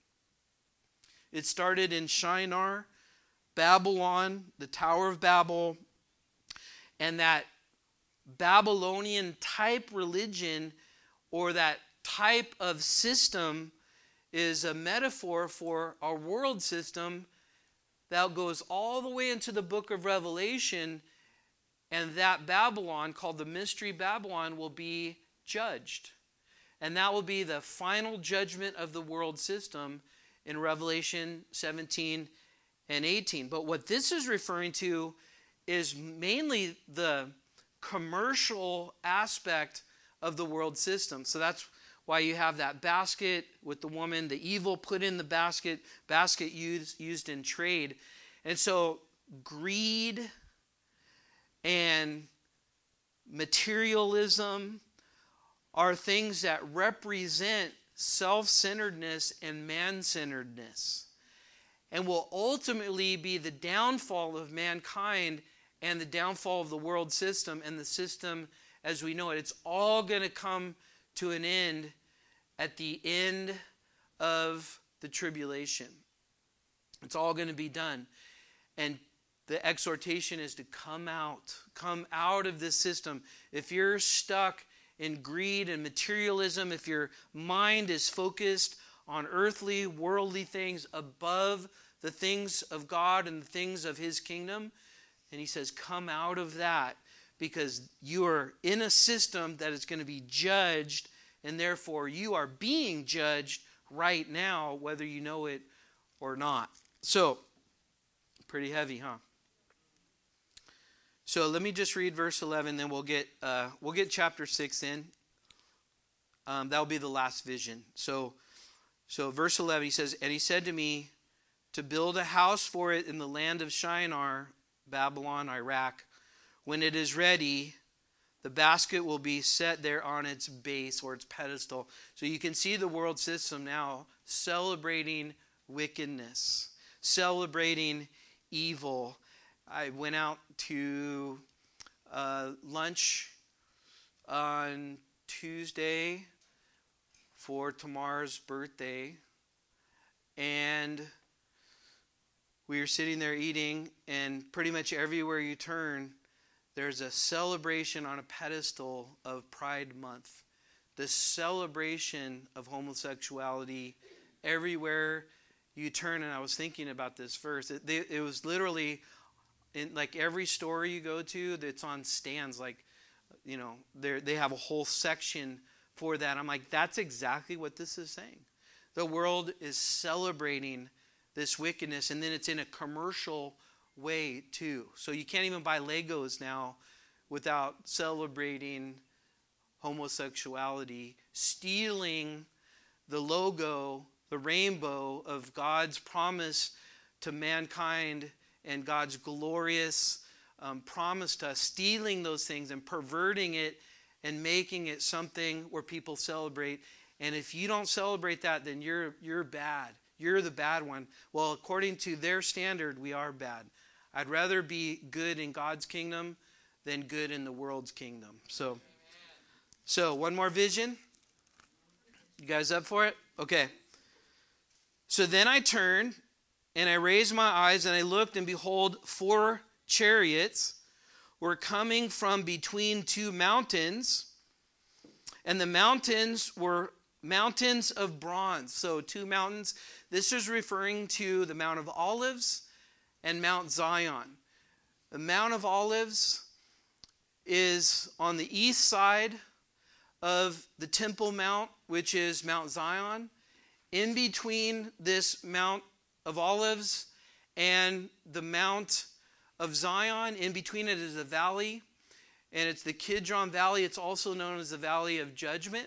It started in Shinar, Babylon, the Tower of Babel, and that Babylonian type religion or that type of system is a metaphor for our world system that goes all the way into the book of Revelation, and that Babylon, called the Mystery Babylon, will be judged. And that will be the final judgment of the world system in Revelation 17 and 18. But what this is referring to is mainly the commercial aspect of the world system. So that's why you have that basket with the woman, the evil put in the basket used in trade. And so greed and materialism are things that represent self-centeredness and man-centeredness, and will ultimately be the downfall of mankind and the downfall of the world system and the system as we know it. It's all going to come to an end at the end of the tribulation. It's all going to be done. And the exhortation is to come out of this system. If you're stuck in greed and materialism, if your mind is focused on earthly, worldly things above the things of God and the things of His kingdom, and he says, come out of that, because you are in a system that is going to be judged, and therefore you are being judged right now, whether you know it or not. So, pretty heavy, huh? So let me just read verse 11, then we'll get chapter 6 in. That'll be the last vision. So verse 11, he says, and he said to me, to build a house for it in the land of Shinar, Babylon, Iraq. When it is ready, the basket will be set there on its base or its pedestal. So you can see the world system now celebrating wickedness. celebrating evil. I went out to lunch on Tuesday for Tamar's birthday, and we were sitting there eating, and pretty much everywhere you turn, there's a celebration on a pedestal of Pride Month. The celebration of homosexuality everywhere you turn. And I was thinking about this verse. It was literally in like every store you go to, that's on stands. Like, you know, they have a whole section for that. I'm like, that's exactly what this is saying. The world is celebrating this wickedness, and then it's in a commercial way too. So you can't even buy Legos now without celebrating homosexuality, stealing the logo, the rainbow of God's promise to mankind and God's glorious promise to us, stealing those things and perverting it and making it something where people celebrate. And if you don't celebrate that, then you're bad. You're the bad one. Well, according to their standard, we are bad. I'd rather be good in God's kingdom than good in the world's kingdom. So one more vision. You guys up for it? Okay. So then I turned, and I raised my eyes, and I looked, and behold, 4 chariots were coming from between 2 mountains, and the mountains were mountains of bronze. So 2 mountains. This is referring to the Mount of Olives and Mount Zion. The Mount of Olives is on the east side of the Temple Mount, which is Mount Zion. In between this Mount of Olives and the Mount of Zion, in between it is a valley, and it's the Kidron Valley. It's also known as the Valley of Judgment.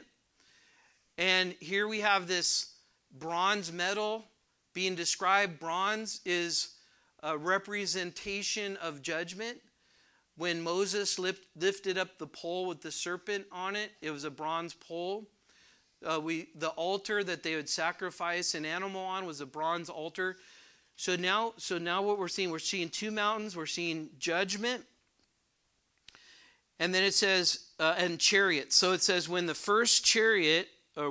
And here we have this bronze medal being described. Bronze is a representation of judgment. When Moses lifted up the pole with the serpent on it, it was a bronze pole. The altar that they would sacrifice an animal on was a bronze altar. So now what we're seeing 2 mountains. We're seeing judgment. And then it says, and chariots. So it says, with the first chariot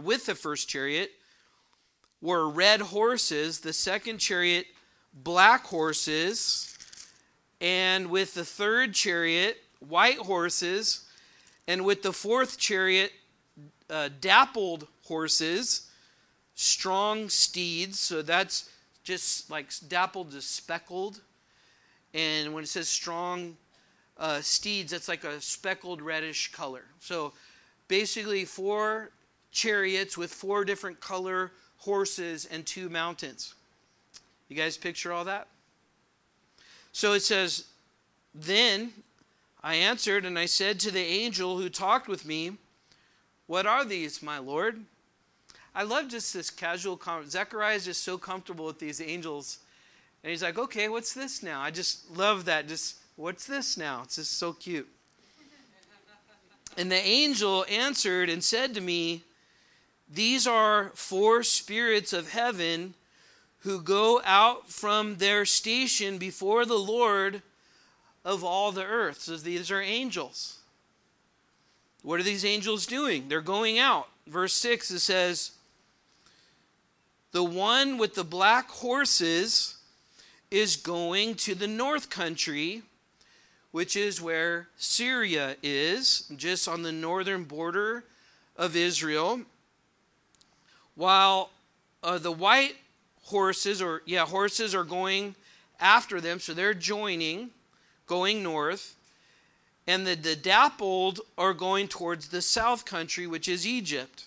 were red horses, the second chariot black horses, and with the third chariot white horses, and with the fourth chariot dappled horses, strong steeds. So that's just like dappled is speckled. And when it says strong steeds, that's like a speckled reddish color. So basically 4 chariots with 4 different color horses and 2 mountains. You guys picture all that? So it says, then I answered and I said to the angel who talked with me, what are these, my Lord? I love just this casual conversation. Zechariah is just so comfortable with these angels. And he's like, okay, what's this now? I just love that. Just, what's this now? It's just so cute. And the angel answered and said to me, these are 4 spirits of heaven who go out from their station before the Lord of all the earth. So these are angels. What are these angels doing? They're going out. Verse 6, it says, the one with the black horses is going to the north country, which is where Syria is, just on the northern border of Israel. While the white horses are going after them, so they're going north. And the dappled are going towards the south country, which is Egypt.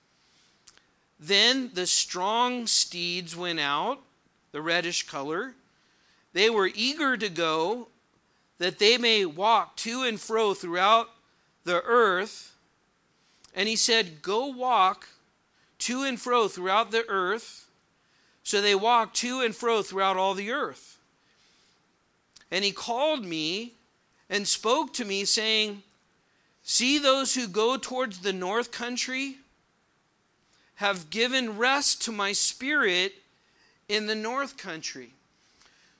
Then the strong steeds went out, the reddish color. They were eager to go, that they may walk to and fro throughout the earth. And he said, go walk to and fro throughout the earth. So they walked to and fro throughout all the earth. And he called me and spoke to me, saying, see, those who go towards the north country have given rest to my spirit in the north country.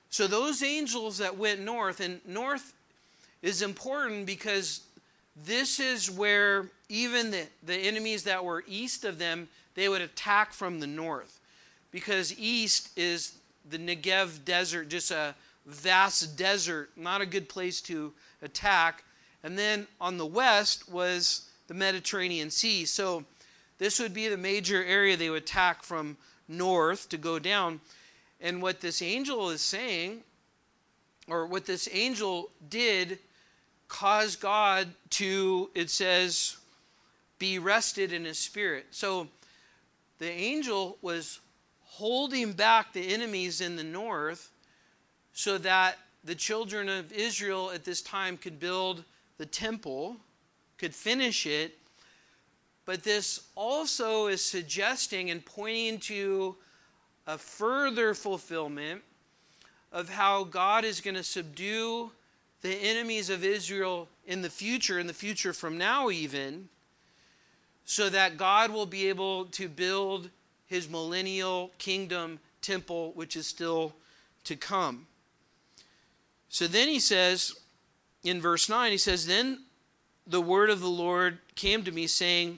So those angels that went north, and north is important because this is where even the enemies that were east of them, they would attack from the north. Because east is the Negev desert, just a vast desert, not a good place to attack. And then on the west was the Mediterranean Sea. So this would be the major area they would attack from north to go down. And what this angel is saying, or what this angel did, caused God to, it says, be rested in his spirit. So the angel was holding back the enemies in the north so that the children of Israel at this time could build the temple, could finish it. But this also is suggesting and pointing to a further fulfillment of how God is going to subdue the enemies of Israel in the future from now even, so that God will be able to build his millennial kingdom temple, which is still to come. So then he says, in verse 9, he says, "Then the word of the Lord came to me, saying,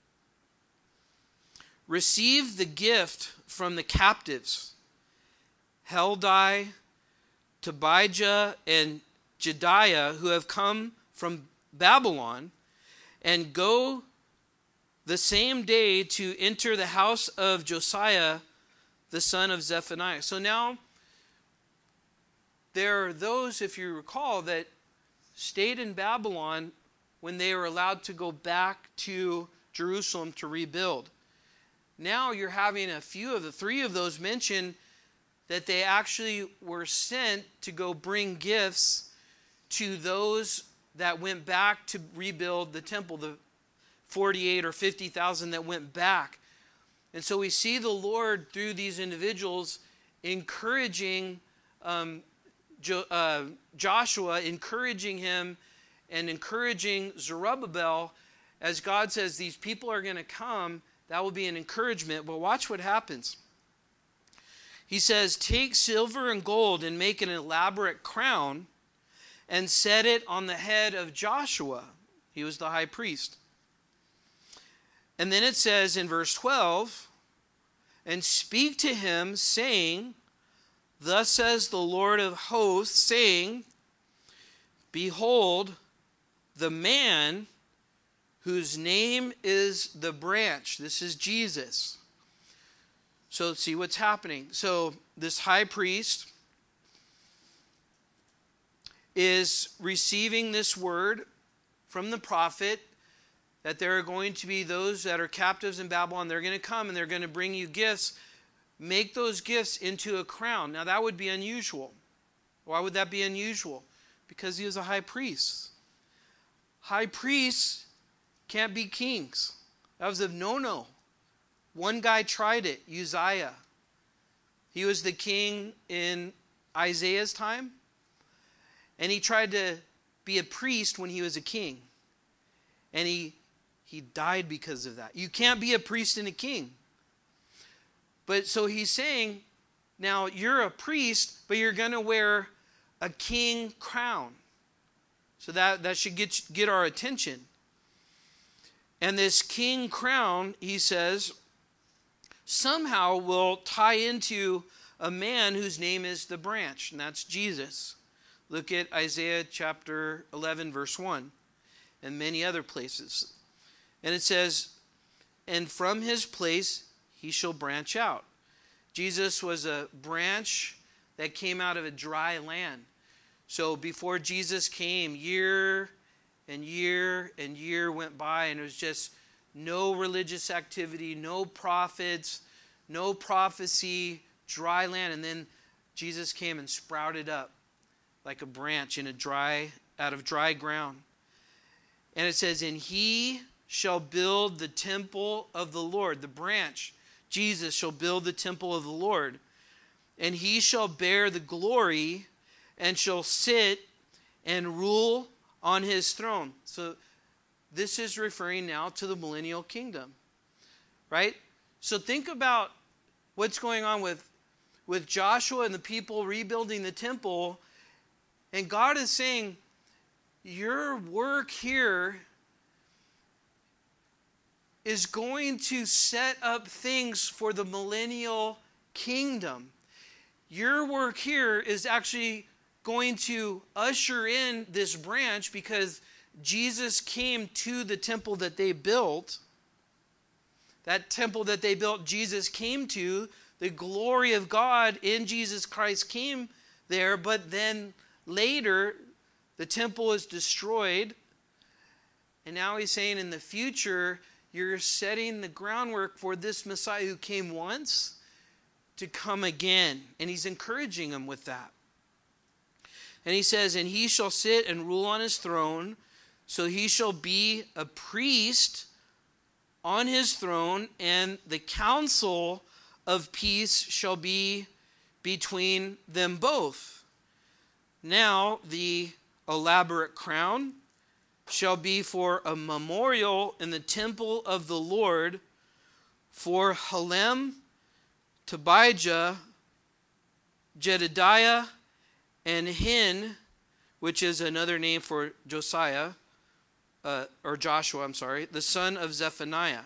receive the gift from the captives, Heldai, Tobijah, and Jedaiah, who have come from Babylon, and go the same day to enter the house of Josiah, the son of Zephaniah." So now, there are those, if you recall, that stayed in Babylon when they were allowed to go back to Jerusalem to rebuild. Now you're having a few of the three of those mentioned that they actually were sent to go bring gifts to those that went back to rebuild the temple, the 48 or 50,000 that went back. And so we see the Lord through these individuals encouraging Joshua, encouraging him and encouraging Zerubbabel, as God says these people are going to come. That will be an encouragement. But watch what happens. He says, "Take silver and gold and make an elaborate crown and set it on the head of Joshua." He was the high priest. And then it says in verse 12, "And speak to him, saying, thus says the Lord of hosts, saying, behold, the man whose name is the branch." This is Jesus. So let's see what's happening. So this high priest is receiving this word from the prophet that there are going to be those that are captives in Babylon. They're going to come and they're going to bring you gifts. Make those gifts into a crown. Now that would be unusual. Why would that be unusual? Because he was a high priest. High priests can't be kings. That was a no-no. One guy tried it, Uzziah. He was the king in Isaiah's time. And he tried to be a priest when he was a king. And he died because of that. You can't be a priest and a king. But so he's saying, now you're a priest, but you're going to wear a king crown. So that should get our attention. And this king crown, he says, somehow will tie into a man whose name is the branch, and that's Jesus. Look at Isaiah chapter 11, verse 1, and many other places. And it says, "And from his place he shall branch out." Jesus was a branch that came out of a dry land. So before Jesus came, year and year and year went by, and it was just no religious activity, no prophets, no prophecy, dry land. And then Jesus came and sprouted up like a branch out of dry ground. And it says, "And he shall build the temple of the Lord." The branch, Jesus, shall build the temple of the Lord. "And he shall bear the glory and shall sit and rule on his throne." So this is referring now to the millennial kingdom, right? So think about what's going on with with Joshua and the people rebuilding the temple. And God is saying, your work here is going to set up things for the millennial kingdom. Your work here is actually going to usher in this branch, because Jesus came to the temple that they built. That temple that they built, Jesus came to. The glory of God in Jesus Christ came there, but then later the temple is destroyed. And now he's saying in the future, you're setting the groundwork for this Messiah who came once to come again. And he's encouraging them with that. And he says, and he shall sit and rule on his throne, so he shall be a priest on his throne, and the counsel of peace shall be between them both. Now the elaborate crown shall be for a memorial in the temple of the Lord for Helem, Tobijah, Jedediah, and Hin, which is another name for Josiah, or Joshua, the son of Zephaniah.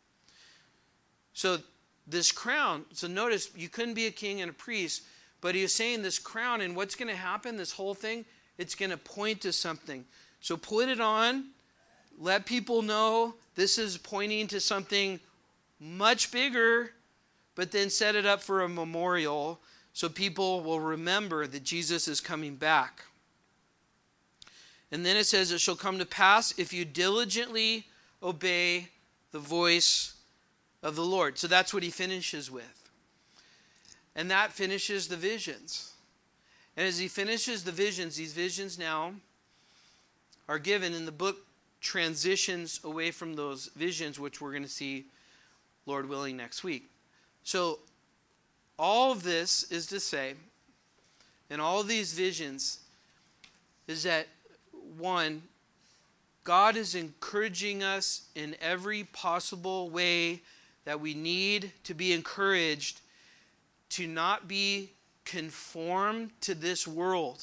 So this crown, so notice you couldn't be a king and a priest, but he was saying this crown, and what's going to happen, this whole thing, it's going to point to something. So put it on, let people know this is pointing to something much bigger, but then set it up for a memorial so people will remember that Jesus is coming back. And then it says, it shall come to pass if you diligently obey the voice of the Lord. So that's what he finishes with. And that finishes the visions. And as he finishes the visions, these visions now are given, and the book transitions away from those visions, which we're going to see, Lord willing, next week. So all of this is to say, and all of these visions, is that, one, God is encouraging us in every possible way that we need to be encouraged to not be conformed to this world,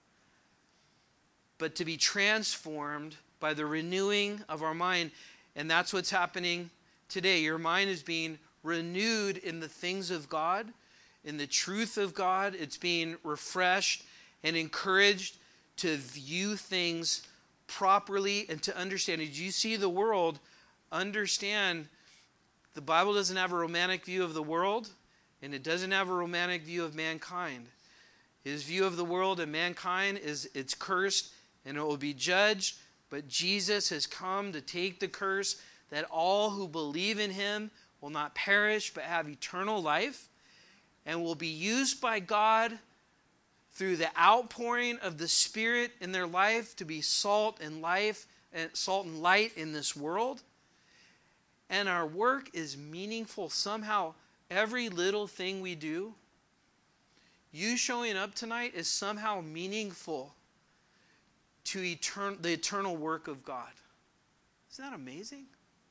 but to be transformed by the renewing of our mind. And that's what's happening today. Your mind is being renewed in the things of God, in the truth of God. It's being refreshed and encouraged to view things properly and to understand. As you see the world, understand the Bible doesn't have a romantic view of the world, and it doesn't have a romantic view of mankind. His view of the world and mankind is it's cursed and it will be judged, but Jesus has come to take the curse, that all who believe in him will not perish but have eternal life, and will be used by God through the outpouring of the Spirit in their life to be salt and life and salt and light in this world. And our work is meaningful somehow. Every little thing we do, you showing up tonight is somehow meaningful to the eternal work of God. Isn't that amazing?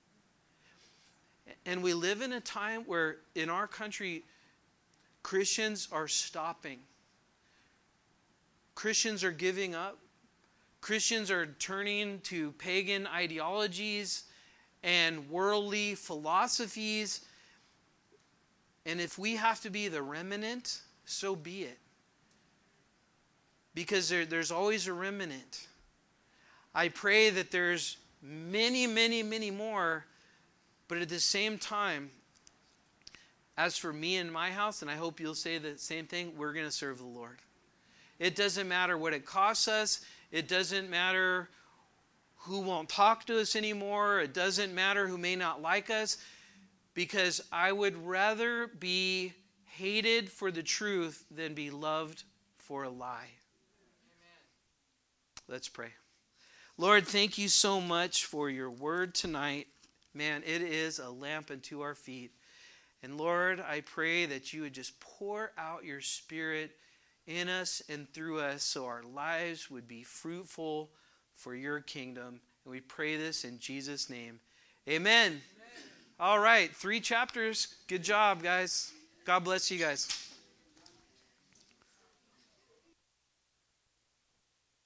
And we live in a time where in our country, Christians are stopping. Christians are giving up. Christians are turning to pagan ideologies and worldly philosophies. And if we have to be the remnant, so be it. Because there's always a remnant. I pray that there's many, many, many more. But at the same time, as for me and my house, and I hope you'll say the same thing, we're going to serve the Lord. It doesn't matter what it costs us. It doesn't matter who won't talk to us anymore. It doesn't matter who may not like us. Because I would rather be hated for the truth than be loved for a lie. Amen. Let's pray. Lord, thank you so much for your word tonight. Man, it is a lamp unto our feet. And Lord, I pray that you would just pour out your Spirit in us and through us so our lives would be fruitful for your kingdom. And we pray this in Jesus' name. Amen. All right, 3 chapters. Good job, guys. God bless you guys.